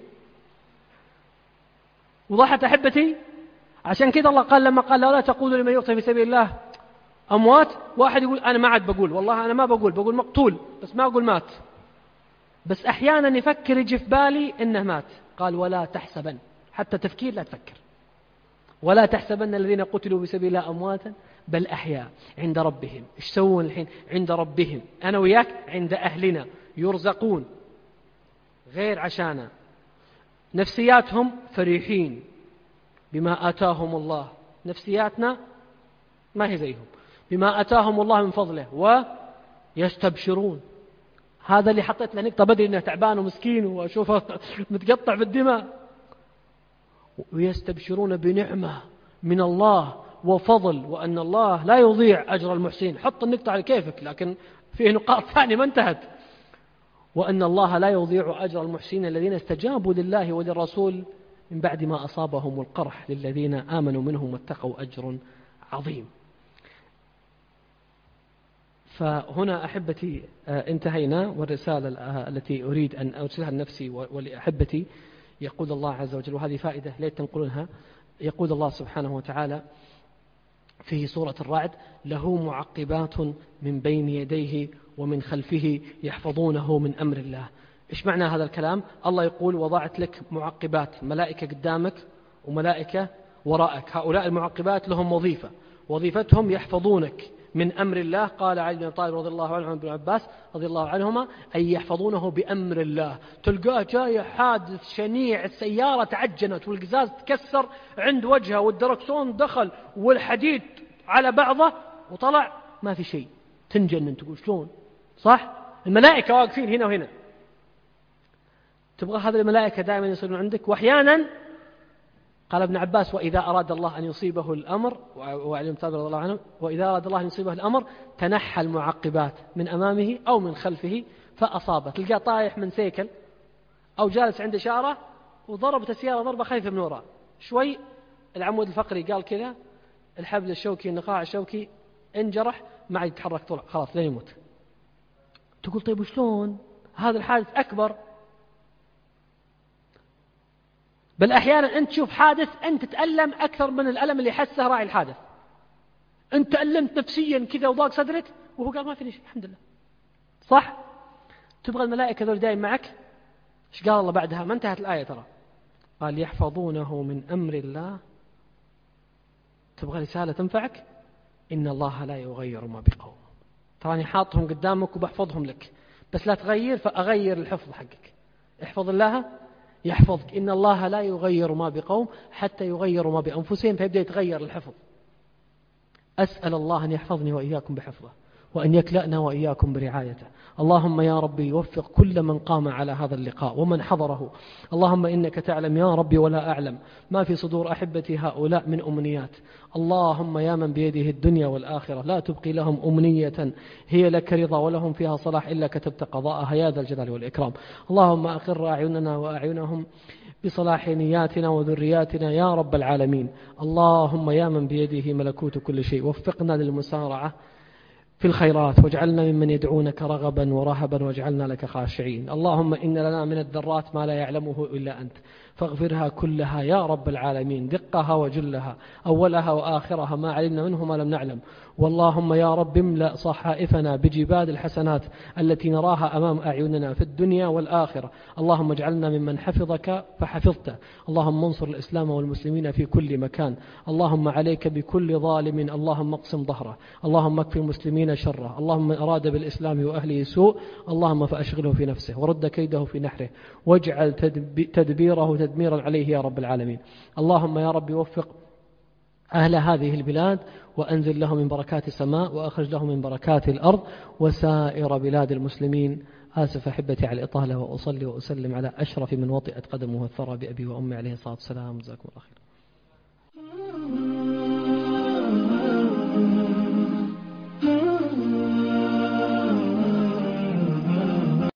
وضحت أحبتي؟ عشان كده الله قال لما قال لا تقولوا لمن يقتل في سبيل الله أموات، واحد يقول أنا ما عاد بقول، والله أنا ما بقول مقتول بس ما أقول مات، بس أحيانا يفكر يجي في بالي إنه مات. قال ولا تحسبن، حتى تفكير لا تفكر، ولا تحسبن الذين قتلوا بسبيل الله أمواتا بل أحياء عند ربهم. إيش سوون الحين؟ عند ربهم، أنا وياك عند أهلنا يرزقون، غير عشانا. نفسياتهم فرحين بما آتاهم الله، نفسياتنا ما هي زيهم، بما آتاهم الله من فضله ويستبشرون. هذا اللي حطيت له نقطة بدري إنه تعبان ومسكين وأشوفه متقطع بالدماء. ويستبشرون بنعمة من الله وفضل وأن الله لا يضيع أجر المحسنين. حط النقطة على كيفك، لكن فيه نقاط ثانية ما انتهت. وأن الله لا يضيع أجر المحسنين الذين استجابوا لله وللرسول من بعد ما أصابهم القرح للذين آمنوا منهم واتقوا أجر عظيم. فهنا أحبتي انتهينا، والرسالة التي أريد أن أرسلها لنفسي ولأحبتي يقول الله عز وجل، وهذه فائدة ليت تنقلونها. يقول الله سبحانه وتعالى في سورة الرعد له معقبات من بين يديه ومن خلفه يحفظونه من أمر الله. إيش معنى هذا الكلام؟ الله يقول وضعت لك معقبات، ملائكة قدامك وملائكة وراءك. هؤلاء المعقبات لهم وظيفتهم يحفظونك من أمر الله. قال علي بن أبي طالب رضي الله عنه وابن عباس رضي الله عنهما أن يحفظونه بأمر الله. تلقاه جاي حادث شنيع، السيارة تعجنت والقزاز تكسر عند وجهه والدركسون دخل والحديد على بعضه وطلع ما في شيء، تنجنن تقول شلون؟ صح؟ الملائكة واقفين هنا وهنا. تبغى هذه الملائكة دائما يصيرون عندك. وأحيانا قال ابن عباس وإذا أراد الله أن يصيبه الأمر، وعلي بن طالب رضي الله عنه، وإذا أراد الله أن يصيبه الأمر تنحى المعقبات من أمامه أو من خلفه فأصابه. تلقاه طايح من سيكل أو جالس عند إشارة وضربت السيارة ضربة خايفة من وراء، شوي العمود الفقري قال كذا، الحبل الشوكي النقاع الشوكي انجرح، ما عاد يتحرك طول خلاص لين يموت. تقول طيب وشلون؟ هذا الحادث أكبر. بل أحيانا أنت تشوف حادث أنت تتألم أكثر من الألم اللي حسه راعي الحادث. أنت تألمت نفسيا كذا وضاق صدرك وهو قال ما في شيء الحمد لله. صح؟ تبغى الملائكة ذول دائم معك؟ إيش قال الله بعدها؟ ما انتهت الآية ترى، قال يحفظونه من أمر الله. تبغى رسالة تنفعك؟ إن الله لا يغير ما بقوم. تراني حاطهم قدامك وبحفظهم لك، بس لا تغير فأغير الحفظ حقك. احفظ الله يحفظك. إن الله لا يغير ما بقوم حتى يغيروا ما بأنفسهم، فيبدأ يتغير الحفظ. أسأل الله أن يحفظني وإياكم بحفظه، وأن يكلأنا وإياكم برعايته. اللهم يا ربي يوفق كل من قام على هذا اللقاء ومن حضره. اللهم إنك تعلم يا ربي ولا أعلم ما في صدور أحبتي هؤلاء من أمنيات. اللهم يا من بيده الدنيا والآخرة لا تبقي لهم أمنية هي لك رضا ولهم فيها صلاح إلا كتبت قضاءها يا ذا الجلال والإكرام. اللهم أقر أعيننا وأعينهم بصلاح نياتنا وذرياتنا يا رب العالمين. اللهم يا من بيده ملكوت كل شيء وفقنا للمسارعة في الخيرات، واجعلنا ممن يدعونك رغبا ورهبا، واجعلنا لك خاشعين. اللهم إن لنا من الذرات ما لا يعلمه إلا أنت، فاغفرها كلها يا رب العالمين، دقها وجلها، أولها وآخرها، ما علمنا منه ما لم نعلم. واللهم يا رب املأ صحائفنا بجبال الحسنات التي نراها أمام أعيننا في الدنيا والآخرة. اللهم اجعلنا ممن حفظك فحفظته. اللهم انصر الإسلام والمسلمين في كل مكان. اللهم عليك بكل ظالم، اللهم اقسم ظهره. اللهم اكفي المسلمين شره. اللهم أراد بالإسلام وأهله سوء اللهم فأشغله في نفسه ورد كيده في نحره، واجعل تدبيره تدميرا عليه يا رب العالمين. اللهم يا رب وفق أهل هذه البلاد وأنزل لهم من بركات السماء وأخرج لهم من بركات الأرض وسائر بلاد المسلمين. آسف أحبتي على الإطالة، وأصلي وأسلم على أشرف من وطئت قدمه الثرى بأبي وأمي عليه الصلاة والسلام. جزاكم الله خير.